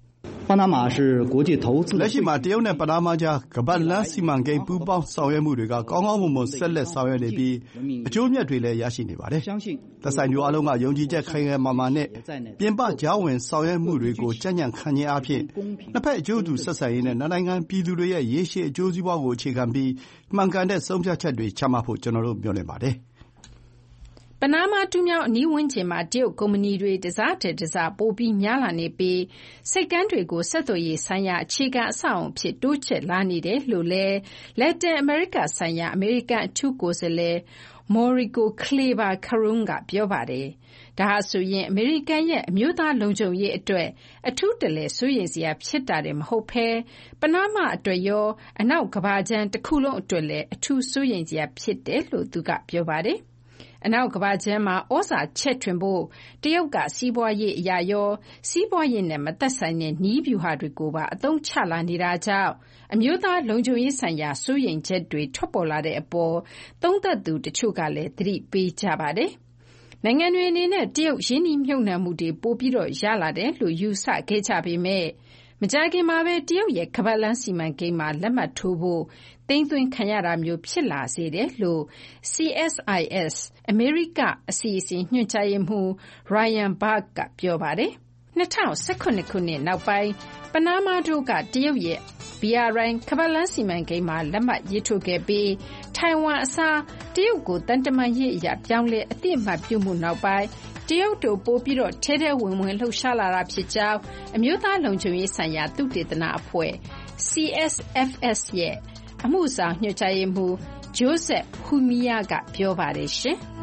လက်ရှိမှာတရုတ်နဲ့ပနားမားကြားခါးပတ်လမ်းစီမံကိန်းပူးပေါင်းဆောင်ရွက်မှုတွေကကောင်းကောင်းမွန်မွန်ဆက်လက်ဆောင်ရွက်နေပြီးအကျိုးအမြတ်တွေလည်းရရှိနေပါတယ်။သက်ဆိုင်သူအားလုံးကယုံကြည်ချက်ခိုင်ခိုင်မာမာနဲ့ပြင်ပကြားဝင်ဆောင်ရွက်မှုတွေကိုကြံ့ကြံ့ခံခြင်းအားဖြင့်နှစ်ဖက်အကျိုးတူဆက်ဆံရေးနဲ့နှစ်နိုင်ငံပြည်သူတွေရဲ့ရေရှည်အကျိုးစီးပွားကိုအခြေခံပြီးမှန်ကန်တဲ့ဆုံးဖြတ်ချက်တွေချမှတ်ဖို့ကျနော်တို့မျှော်လင့်ပါတယ်။ပနားမားတူးမြောင်းအနီးဝန်းကျင်မှာတရုတ်ကုမ္ပဏီတွေတစားတဲ့တစားပိုပြီးများလာနေပြီးစိတ်ကမ်းတွေကိုဆက်သွယ်ရေးဆိုင်ရာအခြေခံအဆောက်အအုံဖြစ်တိုးချဲ့လာနေတယ်လို့လည်းလက်တင်အမေရိကဆိုင်ရာအမေရိကန်အထူးကိုယ်စားလှယ် Moriko Kleber Karun ကပြောပါတယ်။ဒါဟာဆိုရင်အမေရိကန်ရဲ့အမျိုးသားလုံခြုံရေးအတွက်အထူးတလဲစိုးရိမ်စရာဖြစ်တာတယ်မဟုတ်ဘဲပနားမားအတွက်ရောအနောက်ကဘာချမ်းတစ်ခုလုံးအတွက်လည်းအထူးစိုးရိမ်စရာဖြစ်တယ်လို့သူကပြောပါတယ်။အနောက်ကဘာချမ်းမှာဩဇာချက်ထွင်ဖို့တရုတ်ကစီးပွားရေးအရာရောစီးပွားရေးနဲ့မသက်ဆိုင်တဲ့နီးဗျူဟာတွေကိုပါအသုံးချလာနေတာကြောင့်အမျိုးသားလုံခြုံရေးဆိုင်ရာစိုးရိမ်ချက်တွေထွက်ပေါ်လာတဲ့အပေါ်သုံးသပ်သူတချို့ကလည်းသတိပေးကြပါတယ်။နိုင်ငံတွေအနေနဲ့တရုတ်ရင်းနှီးမြှုပ်နှံမှုတွေပိုပြီးတော့ရလာတယ်လို့ယူဆခဲ့ကြပေမဲ့မကြာခင်မှာပဲတရုတ်ရဲ့ခါးပတ်လမ်းစီမံကိန်းမှာလက်မှတ်ထိုးဖို့သိမ်းသွင်းခံရတာမျိုးဖြစ်လာစေတယ်လို့ C S I S အမေရိကအစီအစဉ်ညွှန်ကြားရေးမှူး Ryan Burg ကပြောပါတယ်။၂၀၁၇ခုနှစ်နောက်ပိုင်းပနားမားတို့ကတရုတ်ရဲ့ B R I ခါးပတ်လမ်းစီမံကိန်းမှာလက်မှတ်ရေးထိုးခဲ့ပြီးထိုင်ဝမ်အစားတရုတ်ကိုတန်တမာရေးအရာပြောင်းလဲအသိအမှတ်ပြုမှုနောက်ပိုင်းတရုတ်တို့ပိုပြီးတော့ထဲထဲဝင်ဝင်လှုပ်ရှားလာတာဖြစ်ကြောင်းအမျိုးသားလုံခြုံရေးဆိုင်ရာသုတေသနအဖွဲ့ C S F S ရဲ့အမှုဆောင်ညွှန်ကြားရေးမှူး Joseph Humia ကပြောပါတယ်ရှင်။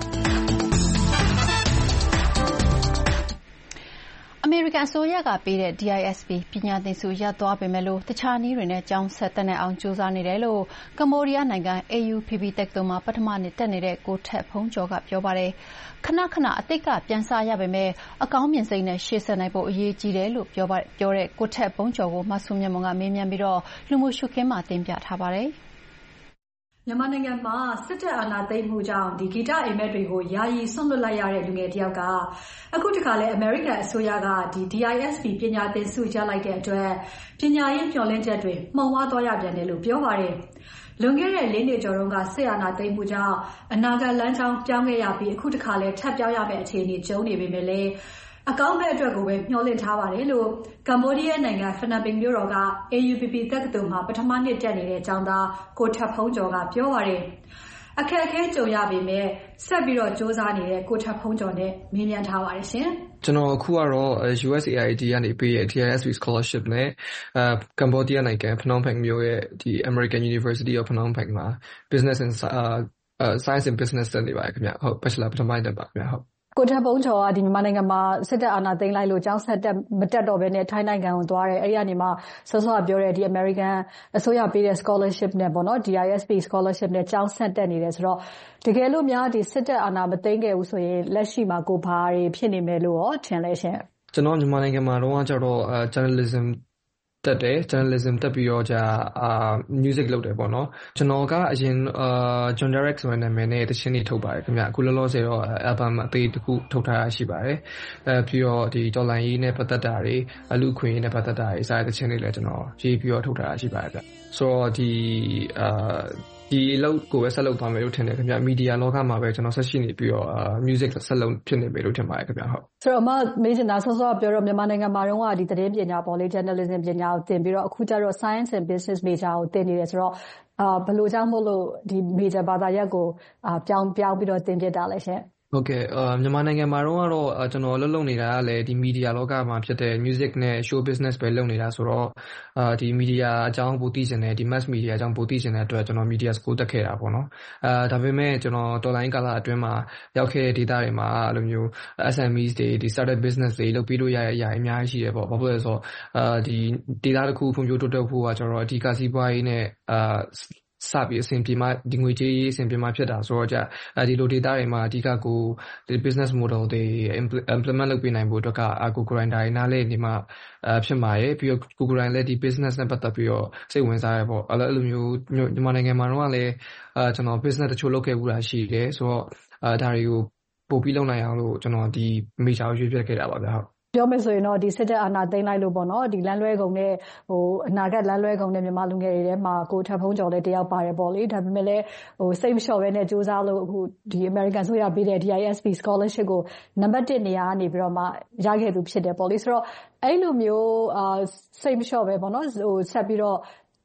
အမေရိကန်အစိုးရကပေးတဲ့ D I S P ပညာသင်ဆုရပ်သွားပေမဲ့လို့တခြားနည်းတွေနဲ့ကျောင်းဆက်တက်နိုင်အောင်ကြိုးစားနေတယ်လို့ကမ္ဘောဒီးယားနိုင်ငံ A U P P တက္ကသိုလ်မှာပထမနှစ်တက်နေတဲ့ကိုထက်ဖုံးကျော်ကပြောပါတယ်။ခဏခဏအတိတ်ကပြန်စားရပေမဲ့အကောင်းမြင်စိတ်နဲ့ရှေ့ဆက်နိုင်ဖို့အရေးကြီးတယ်လို့ပြောပါပြောတဲ့ကိုထက်ဖုံးကျော်ကိုမဆုမြတ်မွန်ကမေးမြန်းပြီးတော့လူမှုရှုခင်းမှာတင်ပြထားပါတယ်။မြန်မာနိုင်ငံမှာစစ်တပ်အာဏာသိမ်းမှုကြောင့်ဒီဂီတအိမ်မက်တွေကိုယာယီဆွန့်လွတ်လိုက်ရတဲ့လူငယ်တယောက်ကအခုတခါလဲအမေရိကန်အစိုးရကဒီ D I S P ပညာသင်ဆုရလိုက်တဲ့အတွက်ပညာရေးမျှော်လင့်ချက်တွေမှုံဝါးသွားရပြန်တယ်လို့ပြောပါတယ်။လွန်ခဲ့တဲ့လေးနှစ်ကျော်တုန်းကစစ်အာဏာသိမ်းမှုကြောင့်အနာဂတ်လမ်းကြောင်းပြောင်းခဲ့ရပြီးအခုတခါလဲထပ်ပြောင်းရမယ့်အခြေအနေကြုံနေပေမဲ့လည်းအကောင်းမဲ့အတွက်ကိုပဲမျှော်လင့်ထားပါတယ်လို့ကမ္ဘောဒီးယားနိုင်ငံဖနွမ်ပင်မြို့တော်က A U P P တက္ကသိုလ်မှာပထမနှစ်တက်နေတဲ့ကျောင်းသားကိုထပ်ဖုံးကျော်ကပြောပါတယ်။အခက်အခဲကြုံရပေမဲ့ဆက်ပြီးတော့စ조사နေတဲ့ကိုထပ်ဖုံးကျော်နဲ့မေးမြန်းထားပါတယ်ရှင်။ကျွန်တော်အခုကတော့ U S A I D ကနေပေးတဲ့ D I S P scholarship နဲ့အဲကမ္ဘောဒီးယားနိုင်ငံဖနွမ်ပင်မြို့ရဲ့ဒီ American University of Phnom Penh မှာ Business and uh, Science and Business တက်နေပါတယ်ခင်ဗျ။ဟုတ် Bachelor ပထမနှစ်ပါခင်ဗျ။ဟုတ်ကိုထပ်ဖုံးကျော်ကဒီမြန်မာနိုင်ငံမှာစစ်တပ်အာဏာသိမ်းလိုက်လို့ကျောင်းဆက်တက်မတက်တော့ဘဲနဲ့ထိုင်းနိုင်ငံကိုသွားတယ်။အဲဒီကနေမှစောစောကပြောတဲ့ဒီ American အစိုးရပေးတဲ့ scholarship နဲ့ပေါ့နော် D I S P scholarship နဲ့ကျောင်းဆက်တက်နေတယ်ဆိုတော့တကယ်လို့များဒီစစ်တပ်အာဏာမသိမ်းခဲ့ဘူးဆိုရင်လက်ရှိမှာကိုဘာတွေဖြစ်နေမယ်လို့ရောထင်လဲရှင်။ကျွန်တော်မြန်မာနိုင်ငံမှာတော့ကျတော့ journalismတက်တယ် journalism တက်ပြီးတော့じゃအာ music လုပ်တယ်ပေါ့နော်ကျွန်တော်ကအရင်အာ John Derek ဆိုတဲ့နာမည်နဲ့တခြင်းတွေထုတ်ပါတယ်ခင်ဗျအခုလောလောဆယ်တော့ album အသေးတစ်ခုထုတ်ထားရရှိပါတယ်အဲပြီးတော့ဒီ dollar ရေးနဲ့ပတ်သက်တာတွေအလူခွင့်ရေးနဲ့ပတ်သက်တာတွေစတဲ့တခြင်းတွေလည်းကျွန်တော်ရေးပြီးတော့ထုတ်ထားရရှိပါတယ်ဗျဆိုတော့ဒီအာဒီလောက်ကိုပဲဆက်လုပ်သွားမယ်လို့ထင်တယ်ခင်ဗျမီဒီယာလောကမှာပဲကျွန်တော်ဆက်ရှိနေပြီးတော့ music ဆက်လုပ်ဖြစ်နေမယ်လို့ထင်ပါတယ်ခင်ဗျဟုတ်ဆိုတော့အမမေးချင်တာဆောစောပြောတော့မြန်မာနိုင်ငံမှာတော့ဒီသတင်းပညာပေါ်လေ journalism ပညာကိုသင်ပြီးတော့အခုကျတော့ science and business major ကိုသင်နေတယ်ဆိုတော့အာဘယ်လိုကြောင့်မို့လို့ဒီ major ဘာသာရပ်ကိုအာပြောင်းပြောင်းပြီးတော့သင်ဖြစ်တာလဲရှင်ဟုတ်ကဲ့အာမြန်မာနိုင်ငံမှာတော့ကျွန်တော်လှုပ်လှုပ်နေတာကလည်းဒီ media လောကမှာဖြစ်တဲ့ music နဲ့ show business ပဲလုပ်နေတာဆိုတော့အာဒီ media အကြောင်းပိုသိချင်တယ်ဒီ mass media အကြောင်းပိုသိချင်တဲ့အတွက်ကျွန်တော် media school တက်ခဲ့တာပေါ့နော်အာဒါပေမဲ့ကျွန်တော် online ကာလအတွင်းမှာရောက်ခဲ့တဲ့ data တွေမှာအဲ့လိုမျိုး S M Es တွေဒီ startup business တွေလုပ်ပြီးလို့ရတဲ့အရာအများကြီးရှိတယ်ပေါ့ဘာဖြစ်လဲဆိုတော့အာဒီ data တစ်ခုဖွံ့ဖြိုးတိုးတက်ဖို့ကကျွန်တော်အဓိကစီးပွားရေးနဲ့အာစပြီးအဆင်ပြေမှဒီငွေကြေးအဆင်ပြေမှဖြစ်တာဆိုတော့じゃအဲဒီလို data တွေမှာအဓိကကိုဒီ business model တွေ implement လုပ်ပေးနိုင်ဖို့အတွက်ကကိုကိုရိုင်းဒါတွေနားလည်နေမှအဖြစ်မှာရယ်ပြီးတော့ကိုကိုရိုင်းလည်းဒီ business နဲ့ပတ်သက်ပြီးတော့စိတ်ဝင်စားရပေါ့အဲ့လိုမျိုးမြန်မာနိုင်ငံမှာတော့လည်းအဲကျွန်တော် business တချို့လုပ်ခဲ့ဘူးတာရှိတယ်ဆိုတော့အဲဒါတွေကိုပို့ပြီးလုပ်နိုင်အောင်လို့ကျွန်တော်ဒီ major ကိုရွေးပြခဲ့တာပါဗျာဟုတ်ပြောမယ်ဆိုရင်တော့ဒီစစ်တပ်အာဏာသိမ်းလိုက်လို့ပေါ့နော်ဒီလမ်းလွဲကုန်နဲ့ဟိုအနာဂတ်လမ်းလွဲကုန်နဲ့မြန်မာလူငယ်တွေထဲမှာကိုထပ်ဖုံးကျော်လည်းတယောက်ပါတယ်ပေါ့လေဒါပေမဲ့လည်းဟိုစိတ်မလျှော့ပဲနဲ့စူးစမ်းလို့အခုဒီ American ဆိုရပေးတဲ့ D I S P scholarship ကိုနံပါတ်oneနေရာကနေပြီးတော့မှရခဲ့သူဖြစ်တယ်ပေါ့လေဆိုတော့အဲ့လိုမျိုးအာစိတ်မလျှော့ပဲပေါ့နော်ဟိုဆက်ပြီးတော့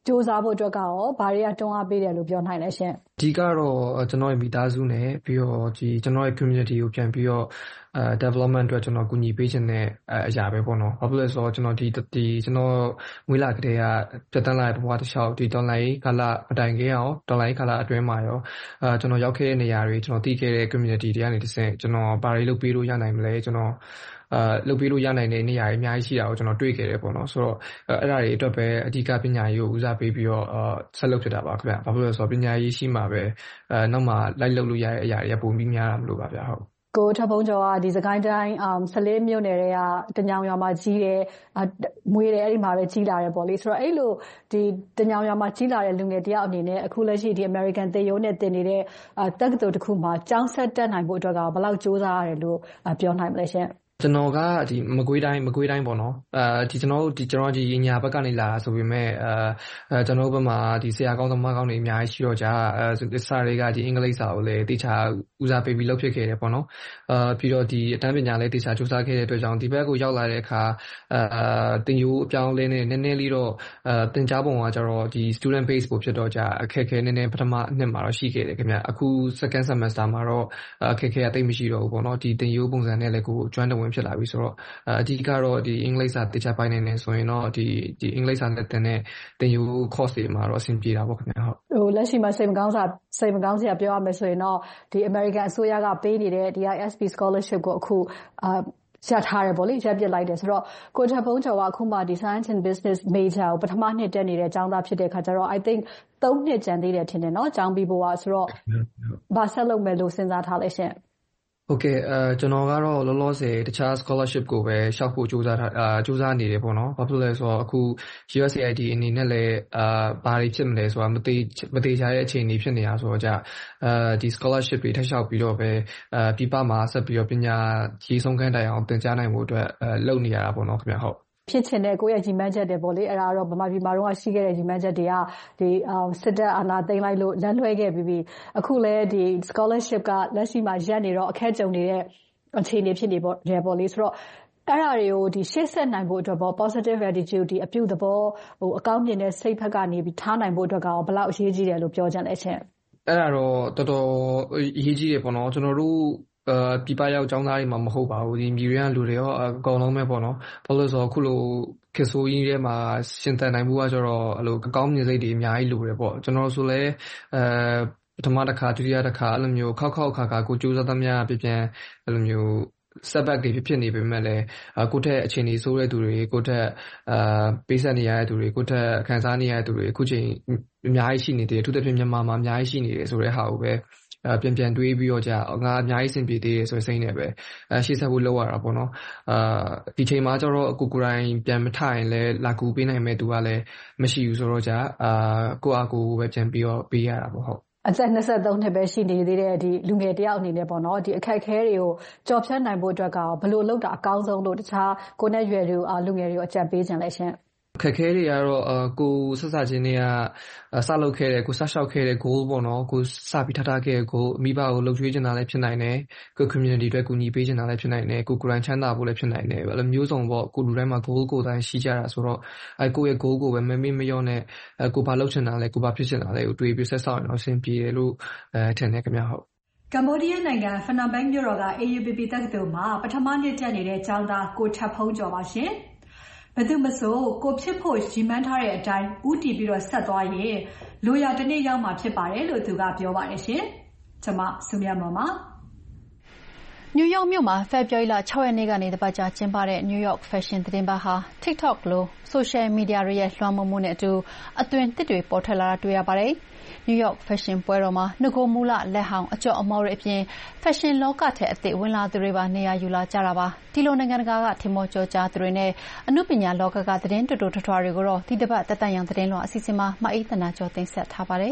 စူးစမ်းဖို့အတွက်ကရောဘာတွေကတွန်းအားပေးတယ်လို့ပြောနိုင်လဲရှင်အဓိကတော့ကျွန်တော်ရဲ့မိသားစုနဲ့ပြီးတော့ဒီကျွန်တော်ရဲ့ community ကိုပြန်ပြီးတော့အဲ development အတွက်ကျွန်တော်ကူညီပေးခြင်းနဲ့အရာပဲပေါ့နော်ဘာဖြစ်လဲဆိုတော့ကျွန်တော်ဒီဒီကျွန်တော်မွေးလာကတည်းကပြတ်တန်းလာတဲ့ဘဝတစ်လျှောက်ဒီ online ကာလမတိုင်ခင်ရော online ကာလအတွင်းမှာရောအဲကျွန်တော်ရောက်ခဲ့တဲ့နေရာတွေကျွန်တော်တည်ခဲ့တဲ့ community တွေကနေတစ်ဆင့်ကျွန်တော်ဘာတွေလုပ်ပေးလို့ရနိုင်မလဲကျွန်တော်အာလုပ်ပေးလို့ရနိုင်တဲ့နေရာတွေအများကြီးရှိတာကိုကျွန်တော်တွေ့ခဲ့တယ်ပေါ့နော်ဆိုတော့အဲ့ဒါတွေအတွက်ပဲအဓိကပညာရေးကိုဦးစားပေးပြီးတော့အာဆက်လုပ်ဖြစ်တာပါခင်ဗျဘာဖြစ်လို့လဲဆိုတော့ပညာရေးရှိမှပဲအဲနောက်မှလိုက်လုပ်လို့ရတဲ့အရာတွေကပုံပြီးများတာမလို့ပါဗျာဟုတ်ကိုထပ်ဖုံးကျော်ကဒီစကိုင်းတိုင်းဆလေးမြို့နယ်တွေကတညောင်ရွာမှာကြီးတယ်မွေးတယ်အဲ့ဒီမှာပဲကြီးလာတယ်ပေါ့လေဆိုတော့အဲ့လိုဒီတညောင်ရွာမှာကြီးလာတဲ့လူငယ်တယောက်အနေနဲ့အခုလက်ရှိဒီ American သင်ရိုးနဲ့တင်နေတဲ့တက္ကသိုလ်တစ်ခုမှာကျောင်းဆက်တက်နိုင်ဖို့အတွက်ကဘယ်လောက်စူးစမ်းရတယ်လို့ပြောနိုင်မလဲရှင်ကျွန်တော်ကဒီမကွေးတိုင်းမကွေးတိုင်းပေါ့နော်အဲဒီကျွန်တော်ဒီကျွန်တော်ဒီညာဘက်ကနေလာဆိုပေမဲ့အဲကျွန်တော်ဘက်မှာဒီဆရာကောင်းသမားကောင်းတွေအများကြီးရှိတော့ကြအဲစာတွေကဒီအင်္ဂလိပ်စာကိုလည်းတေချာဦးစားပေးပြီးလုပ်ဖြစ်ခဲ့တယ်ပေါ့နော်အဲပြီးတော့ဒီအတန်းပညာလည်းတေချာစူးစမ်းခဲ့တဲ့အတွက်ကြောင့်ဒီဘက်ကိုရောက်လာတဲ့အခါအဲတင်ယူအပြောင်းလဲနဲ့နည်းနည်းလေးတော့အဲတင်ကြားပုံကကျတော့ဒီ student base ပို့ဖြစ်တော့ကြအခက်ခဲနည်းနည်းပထမအနှစ်မှာတော့ရှိခဲ့တယ်ခင်ဗျအခု second semester မှာတော့အခက်ခဲအသိမရှိတော့ဘူးပေါ့နော်ဒီတင်ယူပုံစံနဲ့လည်းကိုကျွမ်းတဝင်ဖြစ်လာပြီဆိုတော့အဓိကတော့ဒီအင်္ဂလိပ်စာတေချာပိုင်းနေနေဆိုရင်တော့ဒီဒီအင်္ဂလိပ်စာနဲ့တင်တဲ့တင်ယူ course တွေမှာတော့အဆင်ပြေတာပေါ့ခင်ဗျာဟုတ်ဟိုလက်ရှိမှာစိတ်မကောင်းစာစိတ်မကောင်းစရာပြောရမယ်ဆိုရင်တော့ဒီ American အစိုးရကပေးနေတဲ့ဒီ I S P scholarship ကိုအခုအာရထားတယ်ပေါ့လေရပ်ပစ်လိုက်တယ်ဆိုတော့ကိုထပ်ဖုံးကျော်ကအခုမှဒီ Science and Business major ကိုပထမနှစ်တက်နေတဲ့ကျောင်းသားဖြစ်တဲ့ခါကျတော့ I think သုံးနှစ်ကျန်သေးတယ်ထင်တယ်နော်ကျောင်းပြီးဖို့ကဆိုတော့ဘာဆက်လုပ်မယ်လို့စဉ်းစားထားလဲရှင်โอเคအဲကျွန်တော်ကတော့လောလောဆယ်တခြား scholarship ကိုပဲရှောက်ဖို့ကြိုးစားထားအာကြိုးစားနေတယ်ပေါ့နော်ဘာဖြစ်လဲဆိုတော့အခု U S A I D အနေနဲ့လည်းအာဘာတွေဖြစ်မလဲဆိုတာမသိမသိချာတဲ့အခြေအနေဖြစ်နေတာဆိုတော့じゃအဲဒီ scholarship တွေထပ်လျှောက်ပြီးတော့ပဲအာပြပမှာဆက်ပြီးတော့ပညာရေးဆုံးခန်းတိုင်အောင်သင်ကြားနိုင်ဖို့အတွက်အဲလုပ်နေရတာပေါ့နော်ခင်ဗျဟုတ်ဖြစ်ချင်တဲ့ကိုယ့်ရဲ့ညီမချက်တွေပေါ့လေအဲ့ဒါတော့ဗမာပြည်မှာတော့ရှိခဲ့တဲ့ညီမချက်တွေကဒီစစ်တပ်အာဏာသိမ်းလိုက်လို့လက်လွှဲခဲ့ပြီးပြီအခုလည်းဒီ scholarship ကလက်ရှိမှာရက်နေတော့အခက်ကြုံနေတဲ့အခြေအနေဖြစ်နေပေါ့တယ်ပေါ့လေဆိုတော့အဲ့ဒါတွေကိုဒီရှေ့ဆက်နိုင်ဖို့အတွက်ပေါ့ positive attitude ဒီအပြုသဘောဟိုအကောင်းမြင်တဲ့စိတ်ဖက်ကနေပြီးထားနိုင်ဖို့အတွက်ကရောဘယ်လောက်အရေးကြီးတယ်လို့ပြောချင်လဲချင်းအဲ့ဒါတော့တော်တော်အရေးကြီးတယ်ပေါ့နော်ကျွန်တော်တို့အာပြပရောက်ကျောင်းသားတွေမှာမဟုတ်ပါဘူးဒီမြေရန်လူတွေရောအကောင်လုံးပဲပေါ့နော်ဘာလို့ဆိုတော့ခုလိုခေဆိုးကြီးထဲမှာရှင်သန်နိုင်မှုကကျတော့အဲ့လိုအကောင်းမြင်စိတ်တွေအများကြီးလိုတယ်ပေါ့ကျွန်တော်ဆိုလဲအဲပထမတစ်ခါဒုတိယတစ်ခါအဲ့လိုမျိုးခောက်ခောက်ခါခါကိုကြိုးစားသမျှပြပြန်အဲ့လိုမျိုးsetback တွေဖြစ်နေပေမဲ့လည်းကိုယ့်ထက်အခြေအနေဆိုးတဲ့သူတွေကိုယ့်ထက်အာပေးဆက်နေရတဲ့သူတွေကိုယ့်ထက်ခံစားနေရတဲ့သူတွေအခုချိန်အများကြီးရှိနေတယ်အထူးသဖြင့်မြန်မာမှာအများကြီးရှိနေတယ်ဆိုတဲ့ဟာကိုပဲအဲပြန်ပြန်တွေးပြီးတော့ကြာငါအများကြီးစင်ပြေသေးတယ်ဆိုတဲ့စိတ်နဲ့ပဲအဲရှေ့ဆက်ဖို့လုပ်ရတာပေါ့နော်အာဒီချိန်မှာကျတော့ကိုကိုတိုင်းပြန်မထရင်လည်းလာကူပေးနိုင်မဲ့သူကလည်းမရှိဘူးဆိုတော့ကြာအာကိုအကူပဲပြန်ပြီးတော့ပေးရတာပေါ့ဟုတ်အသက်၂၃နှစ်ပဲရှိနေသေးတဲ့ဒီလူငယ်တယောက်အနေနဲ့ပေါ့နော်ဒီအခက်အခဲတွေကိုကြော်ဖြတ်နိုင်ဖို့အတွက်ကဘယ်လိုလုပ်တာအကောင်းဆုံးလို့တခြားကိုနဲ့ရွယ်လူလူငယ်တွေကိုအကြံပေးခြင်းလဲရှင်ခက်ခဲတွေကတော့အကိုဆက်စချင်းတွေကစလုပ်ခဲ့တယ်ကိုဆက်လျှောက်ခဲ့တဲ့ goal ပေါ့နော်ကိုစပြီးထားထားခဲ့တဲ့ goal မိဘကိုလှုပ်ရွေးချင်တာလည်းဖြစ်နိုင်တယ်ကို community အတွက်ကူညီပေးချင်တာလည်းဖြစ်နိုင်တယ်ကိုကိုယ်တိုင်ချမ်းသာဖို့လည်းဖြစ်နိုင်တယ်အဲ့လိုမျိုးစုံပေါ့ကိုလူတိုင်းမှာ goal ကိုယ်တိုင်ရှိကြတာဆိုတော့အဲကိုရဲ့ goal ကိုပဲမမေ့မလျော့နဲ့အဲကိုဘာလုပ်ချင်တာလဲကိုဘာဖြစ်ချင်တာလဲကိုတွေးပြီးဆက်ဆောက်ရင်တော့အဆင်ပြေတယ်လို့အဲထင်တယ်ခင်ဗျဟုတ်ကမ္ဘောဒီးယားနိုင်ငံဖနွမ်ပင်မြို့တော်က A U P P တက္ကသိုလ်မှာပထမနှစ်တက်နေတဲ့ကျောင်းသားကိုထပ်ဖုံးကျော်ပါရှင်ဘယ်သူမဆိုကိုဖြစ်ဖို့ရည်မှန်းထားတဲ့အတိုင်းဥတီပြီးတော့ဆက်သွားရင်လိုရာတစ်နေ့ရောက်မှာဖြစ်ပါတယ်လို့သူကပြောပါတယ်ရှင်။ကျွန်မစုမြတ်မော်ပါ။နယူးယောက်မြို့မှာဖေဖော်ဝါရီလ၆ရက်နေ့ကနေတပတ်ကြာကျင်းပတဲ့ New York Fashion သတင်းပတ်ဟာ TikTok လို social media တွေရဲ့လွှမ်းမိုးမှုနဲ့အတူအသွင်သစ်တွေပေါ်ထွက်လာတာတွေ့ရပါတယ်။ New York Fashion ပွဲတော်မှာငကိုမူလလက်ဟောင်းအကျော်အမော်တွေအပြင် fashion လောကထဲအသစ်ဝင်လာသူတွေပါနေရာယူလာကြတာပါဒီလိုနိုင်ငံတကာကထင်ပေါ်ကျော်ကြားသူတွေနဲ့အမှုပညာလောကကသတင်းတူတူထွားထွားတွေကိုတော့ဒီတစ်ပတ်သက်တမ်းရောင်သတင်းလွှာအစီအစဉ်မှာမအေးသနာကျော်တင်ဆက်ထားပါတယ်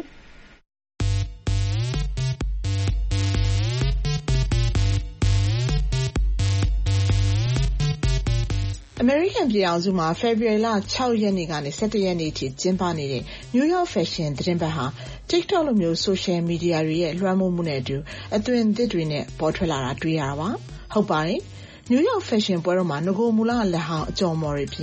အမေရိကန်ပြည်ထောင်စုမှာဖေဖော်ဝါရီလ၆ရက်နေ့ကနေ၁၁ရက်နေ့ထိကျင်းပနေတဲ့ New York Fashion သတင်းပတ်ဟာ TikTok လိုမျိုး social media တွေရဲ့လွှမ်းမိုးမှုနဲ့အတူအသွင်သစ်တွေနဲ့ပေါ်ထွက်လာတာတွေ့ရတာပါ။ဟုတ်ပါတယ်။ New York Fashion ပွဲတော်မှာငကိုမူလလက်ဟောင်းအကျော်မော်တွေဖြင့်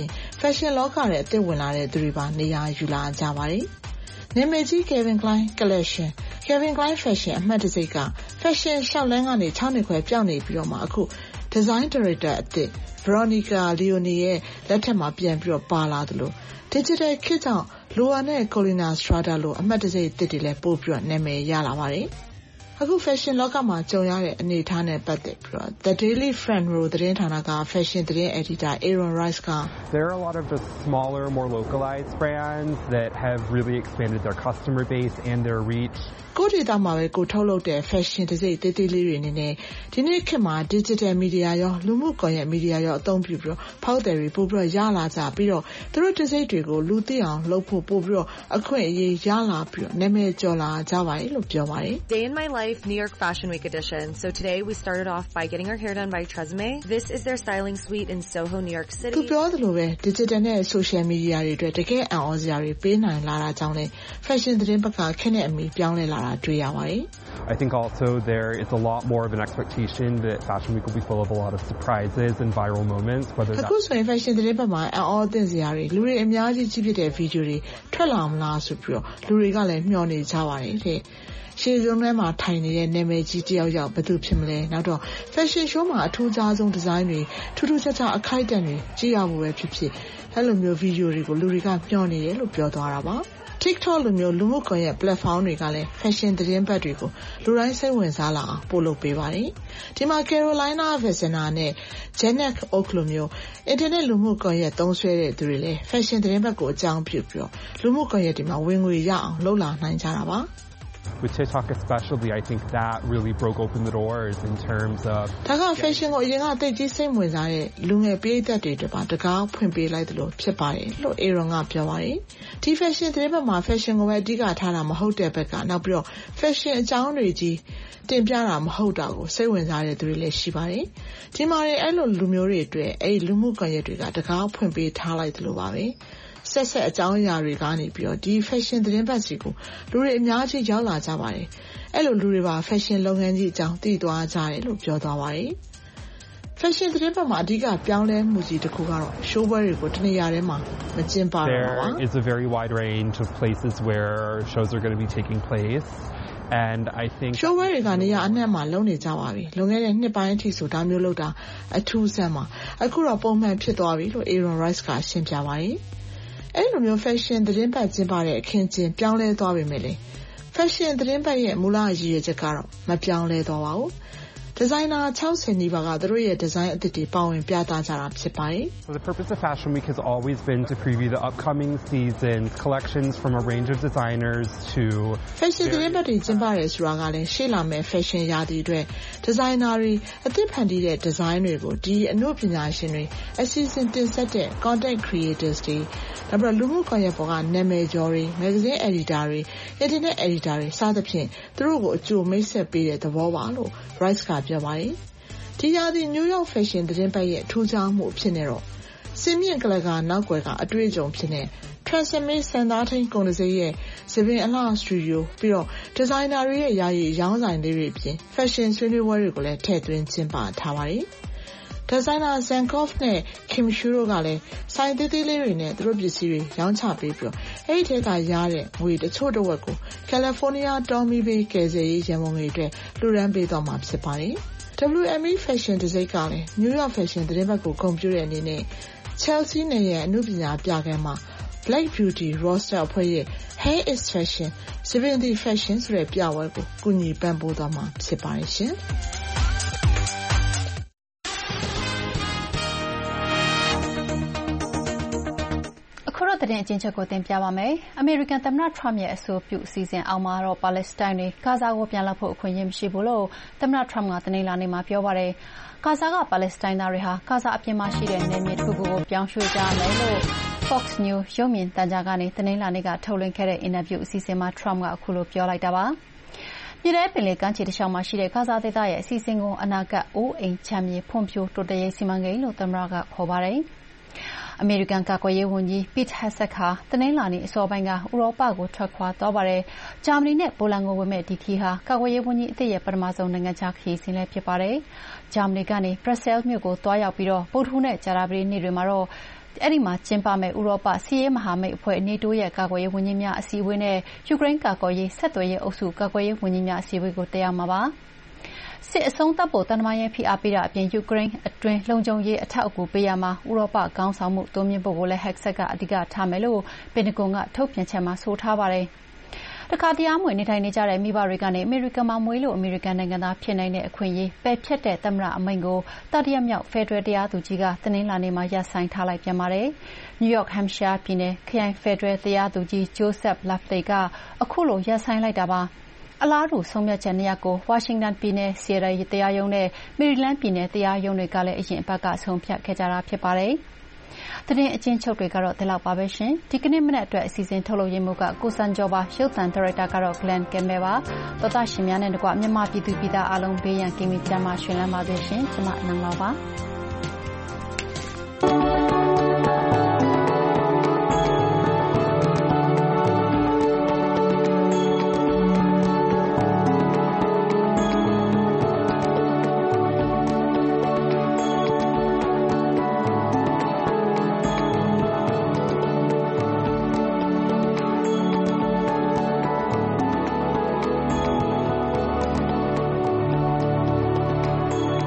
fashion လောကထဲအသစ်ဝင်လာတဲ့သူတွေပါနေရာယူလာကြပါတယ်။နာမည်ကြီး Calvin Klein Collection Calvin Klein Fashion အမှတ်တံဆိပ်က fashion ရှောက်လန်းကနေ၆နှစ်ခွဲပြောင်းနေပြီးတော့မှအခု design director အသစ် Veronica Leone ရဲ့လက်ထက်မှာပြန်ပြီးတော့ပါလာသလို digital ခေတ်ကြောင့် Loa နဲ့ Colina Strada လိုအမှတ်တံဆိပ်အသစ်တွေလည်းပို့ပြီးတော့နာမည်ရလာပါတယ်။အခု fashion လောကမှာကြုံရတဲ့အနေအထားနဲ့ပတ်သက်ပြီးတော့ The Daily Friend လို့သတင်းဌာနက fashion သတင်း editor Aaron Rice က There are a lot of the smaller, more localized brands that have really expanded their customer base and their reach. ကိုဒေတာမှာပဲကိုထုတ်လုပ်တဲ့ fashion တစိတ်တေးသေးလေးတွေအနေနဲ့ဒီနေ့ခေတ်မှာ digital media ရောလူမှုကွန်ရက် media ရောအသုံးပြုပြီးတော့ဖောက်တယ်တွေပို့ပြီးတော့ရလာကြပြီးတော့သူတို့တစိတ်တွေကိုလူသိအောင်လုပ်ဖို့ပို့ပြီးတော့အခွင့်အရေးရလာပြီးတော့နာမည်ကျော်လာကြပါတယ်လို့ပြောပါတယ် Day in my life New York Fashion Week edition. So today we started off by getting our hair done by Tresemme. This is their styling suite in Soho, New York City. သူပြောသလိုပဲ digital နဲ့ social media တွေအတွက်တကယ်အံ့ဩစရာတွေပေးနိုင်လာတာကြောင့်လည်း fashion သတင်းဘက်ကခက်နဲ့အမီပြောင်းလဲလာတာတွေ့ရပါတယ် I think also there is a lot more of an expectation that Fashion Week will be full of a lot of surprises and viral moments. Whether that's အခုဆိုရင် fashion သတင်းဘက်မှာအံ့ဩသင့်စရာတွေလူတွေအများကြီးကြည့်ဖြစ်တဲ့ video တွေထွက်လာမလားဆိုပြီးတော့လူတွေကလည်းမျှော်နေကြပါတယ်တဲ့ရှေ့ဆုံးထဲမှာထိုင်နေတဲ့နာမည်ကြီးတယောက်ယောက်ဘယ်သူဖြစ်မလဲနောက်တော့ fashion show မှာအထူးခြားဆုံး design တွေထူးထူးခြားခြားအခိုက်အတန့်တွေကြည့်ရဖို့ပဲဖြစ်ဖြစ်အဲ့လိုမျိုး video တွေကိုလူတွေကမျှော်နေတယ်လို့ပြောသွားတာပါTikTok လိုမျိုးလူမှုကွန်ရက် platform တွေကလည်း fashion သတင်းပတ်တွေကိုလူတိုင်းစိတ်ဝင်စားလာအောင်ပို့လုပ်ပေးပါတယ်။ဒီမှာ Carolina Vezina နဲ့ Janet Oak လိုမျိုး internet လူမှုကွန်ရက်သုံးစွဲတဲ့သူတွေလည်း fashion သတင်းပတ်ကိုအကြောင်းပြုပြီးတော့လူမှုကွန်ရက်တွေမှာဝင်ငွေရအောင်လုပ်လာနိုင်ကြတာပါ။ With TikTok especially, I think that really broke open the doors in terms of ဒါက fashion ကိုအရင်ကသိကြီးစိတ်ဝင်စားတဲ့လူငယ်ပရိသတ်တွေတပါတကားဖွင့်ပေးလိုက်သလိုဖြစ်ပါတယ်လို့ Aaron ကပြောပါတယ်ဒီ fashion သတင်းပတ်မှာ fashion ကိုပဲအဓိကထားတာမဟုတ်တဲ့ဘက်ကနောက်ပြီးတော့ fashion အကြောင်းတွေကြီးတင်ပြတာမဟုတ်တာကိုစိတ်ဝင်စားတဲ့သူတွေလည်းရှိပါတယ်ဒီမှာလည်းအဲ့လိုလူမျိုးတွေအတွက်အဲ့လူမှုကွန်ရက်တွေကတကားဖွင့်ပေးထားလိုက်သလိုပါပဲဆက်ဆက်အကြောင်းအရာတွေကနေပြီးတော့ဒီ fashion သတင်းပတ်စီကိုလူတွေအများကြီးရောက်လာကြပါတယ်အဲ့လိုလူတွေပါ fashion လုပ်ငန်းကြီးအကြောင်းသိသွားကြတယ်လို့ပြောသွားပါတယ် fashion သတင်းပတ်မှာအဓိကပြောင်းလဲမှုကြီးတစ်ခုကတော့ show ပွဲတွေကိုတနေရာထဲမှာမကျင်းပတော့ပါဘူး There is a very wide range of places where shows are going to be taking place and I think show ပွဲတွေကနေရာအနှံ့မှာလုံးနေကြပါပြီလွန်ခဲ့တဲ့နှစ်ပိုင်းအထိဆိုဒါမျိုးလုပ်တာအထူးဆန်းမှာအခုတော့ပုံမှန်ဖြစ်သွားပြီလို့ Aaron Rice ကရှင်းပြပါတယ်အဲ့လိုမျိုး fashion သတင်းပတ်ကျင်းပတဲ့အခင်းကျင်းပြောင်းလဲသွားပြီမဲ့လေ fashion သတင်းပတ်ရဲ့မူလရည်ရွယ်ချက်ကတော့မပြောင်းလဲသွားပါဘူး designer sixtyနီးပါးကသူတို့ရဲ့ design အသစ်တွေပါဝင်ပြသကြတာဖြစ်ပါတယ် The purpose of Fashion Week has always been to preview the upcoming season's collections from a range of designers to fashion သတင်းပတ်တွေကျင်းပရဲဆိုတာကလည်းရှေ့လာမဲ့ fashion ရာသီအတွက် designer တွေအသစ်ဖန်တီးတဲ့ design တွေကိုဒီအမှုပညာရှင်တွေအစီအစဉ်တင်ဆက်တဲ့ content creators တွေနောက်ပြီးလူမှုကွန်ရက်ပေါ်ကနာမည်ကျော်တွေ magazine editor တွေ internet editor တွေစသဖြင့်သူတို့ကိုအကျိုးမိတ်ဆက်ပေးတဲ့သဘောပါလို့ Rice ကပြောပါတယ်ဒီရာသီ New York Fashion သတင်းပတ်ရဲ့ထူးခြားမှုဖြစ်နေတော့စင်မြင့်ကလကနောက်ွယ်ကအတွေ့အကြုံဖြစ်နေ Tresemme စံသားထိန်ကုန်စည်ရဲ့စပင်အလှစတူဒီယိုပြီးတော့ designer တွေရဲ့ယာယီရောင်းဆိုင်လေးတွေအပြင် fashion ဆွေးနွေးပွဲတွေကိုလည်းထည့်သွင်းကျင်းပထားပါတယ် designer Zankov နဲ့ Kim Shu တို့ကလည်းဆိုင်သေးသေးလေးတွေနဲ့သူတို့ပစ္စည်းတွေရောင်းချပေးပြီးတော့အဲ့ဒီထဲကရတဲ့ငွေတချို့တစ်ဝက်ကို California Tommy Bay ကယ်ဆယ်ရေးရန်ပုံငွေအတွက်လှူဒါန်းပေးသွားမှာဖြစ်ပါတယ် W M E Fashion တစိတ်ကလည်း New York Fashion သတင်းပတ်ကိုဂုဏ်ပြုတဲ့အနေနဲ့ Chelsea နယ်ရဲ့အမှုပညာပြခန်းမှာ Black Beauty Roster အဖွဲ့ရဲ့ Hair is Fashion, seventy Fashion ဆိုတဲ့ပြပွဲကိုကူညီပံ့ပိုးသွားမှာဖြစ်ပါတယ်ရှင်သတင်းအကျဉ်းချုပ်ကိုတင်ပြပါမယ်။ American သမ္မတ Trump ရဲ့အဆိုပြုအစီအစဉ်အောက်မှာတော့ Palestine တွေဂါဇာကိုပြန်လာဖို့အခွင့်အရေးမရှိဘူးလို့သမ္မတ Trump ကတနင်္လာနေ့မှာပြောပါတယ်။ဂါဇာက Palestine သားတွေဟာဂါဇာအပြင်မှာရှိတဲ့နယ်မြေတစ်ခုခုကိုပြောင်းရွှေ့ကြရမယ်လို့ Fox News ရုပ်မြင်သံကြားကနေတနင်္လာနေ့ကထုတ်လွှင့်ခဲ့တဲ့အင်တာဗျူးအစီအစဉ်မှာ Trump ကအခုလိုပြောလိုက်တာပါ။မြေထဲပင်လယ်ကမ်းခြေတစ်လျှောက်မှာရှိတဲ့ဂါဇာဒေသရဲ့အစီအစဉ်ကိုအနာဂတ်အိုးအိမ်ချမ်းမြေဖွံ့ဖြိုးတိုးတက်ရေးစီမံကိန်းလို့သမ္မတကခေါ်ပါတယ်။အမေရိကန်ကာကွယ်ရေးဝန်ကြီး Pete Hegseth ဟာတနင်္လာနေ့အစောပိုင်းကဥရောပကိုထွက်ခွာသွားပါတယ်။ဂျာမနီနဲ့ပိုလန်ကိုဝင်မဲ့ဒီခီးဟာကာကွယ်ရေးဝန်ကြီးအသစ်ရဲ့ပထမဆုံးနိုင်ငံခြားခရီးစဉ်လည်းဖြစ်ပါတယ်။ဂျာမနီကနေ Brussels မြို့ကိုသွားရောက်ပြီးတော့ဗုဒ္ဓဟူးနဲ့ကြာသပတေးနေ့တွေမှာတော့အဲ့ဒီမှာကျင်းပမဲ့ဥရောပစီးရေးမဟာမိတ်အဖွဲ့ NATO ရဲ့ကာကွယ်ရေးဝန်ကြီးများအစည်းအဝေးနဲ့ယူကရိန်းကာကွယ်ရေးဆက်သွယ်ရေးအုပ်စုကာကွယ်ရေးဝန်ကြီးများအစည်းအဝေးကိုတက်ရောက်မှာပါစစ်အဆုံးသတ်ဖို့တန်တမာရဲ့ဖိအားပေးတာအပြင်ယူကရိန်းအတွင်းလုံခြုံရေးအထောက်အကူပေးရမှာဥရောပကောင်းဆောင်မှုတိုးမြင့်ဖို့ကိုလည်း Hegseth ကအဓိကထားမယ်လို့ပင်တဂွန်ကထုတ်ပြန်ချက်မှာဆိုထားပါတယ်။တခါတရားမဝင်နေထိုင်နေကြတဲ့မိဘတွေကနေအမေရိကန်မှာမွေးလို့အမေရိကန်နိုင်ငံသားဖြစ်နိုင်တဲ့အခွင့်အရေးပယ်ဖျက်တဲ့သမ္မတအမိန့်ကိုတတိယမြောက်ဖက်ဒရယ်တရားသူကြီးကတနင်္လာနေ့မှာရပ်ဆိုင်းထားလိုက်ပြန်ပါတယ်။ New York Hampshire ပြည်နယ်ခရိုင်ဖက်ဒရယ်တရားသူကြီး Joseph Loveday ကအခုလိုရပ်ဆိုင်းလိုက်တာပါ။အလားတူဆုံးဖြတ်ချက်နှစ်ရပ်ကိုဝါရှင်တန်ပြည်နယ်စီရယ်တရားရုံးနဲ့မေရီလန်းပြည်နယ်တရားရုံးတွေကလည်းအရင်အပတ်ကဆုံးဖြတ်ခဲ့ကြတာဖြစ်ပါတယ်။သတင်းအချင်းချုပ်တွေကတော့ဒီလောက်ပါပဲရှင်။ဒီကနေ့မနေ့အတွက်အစီအစဉ်ထုတ်လုပ်ရင်းမှုကကိုစံကျော်ပါရုပ်သံဒါရိုက်တာကတော့ Glenn Campbell ပါ။သောသားရှင်များနဲ့တကွမြန်မာပြည်သူပြည်သားအားလုံးဘေးရန်ကင်းပြီးကျန်းမာရွှင်လန်းပါစေရှင်။ကျွန်မနန်းတော်ပါ။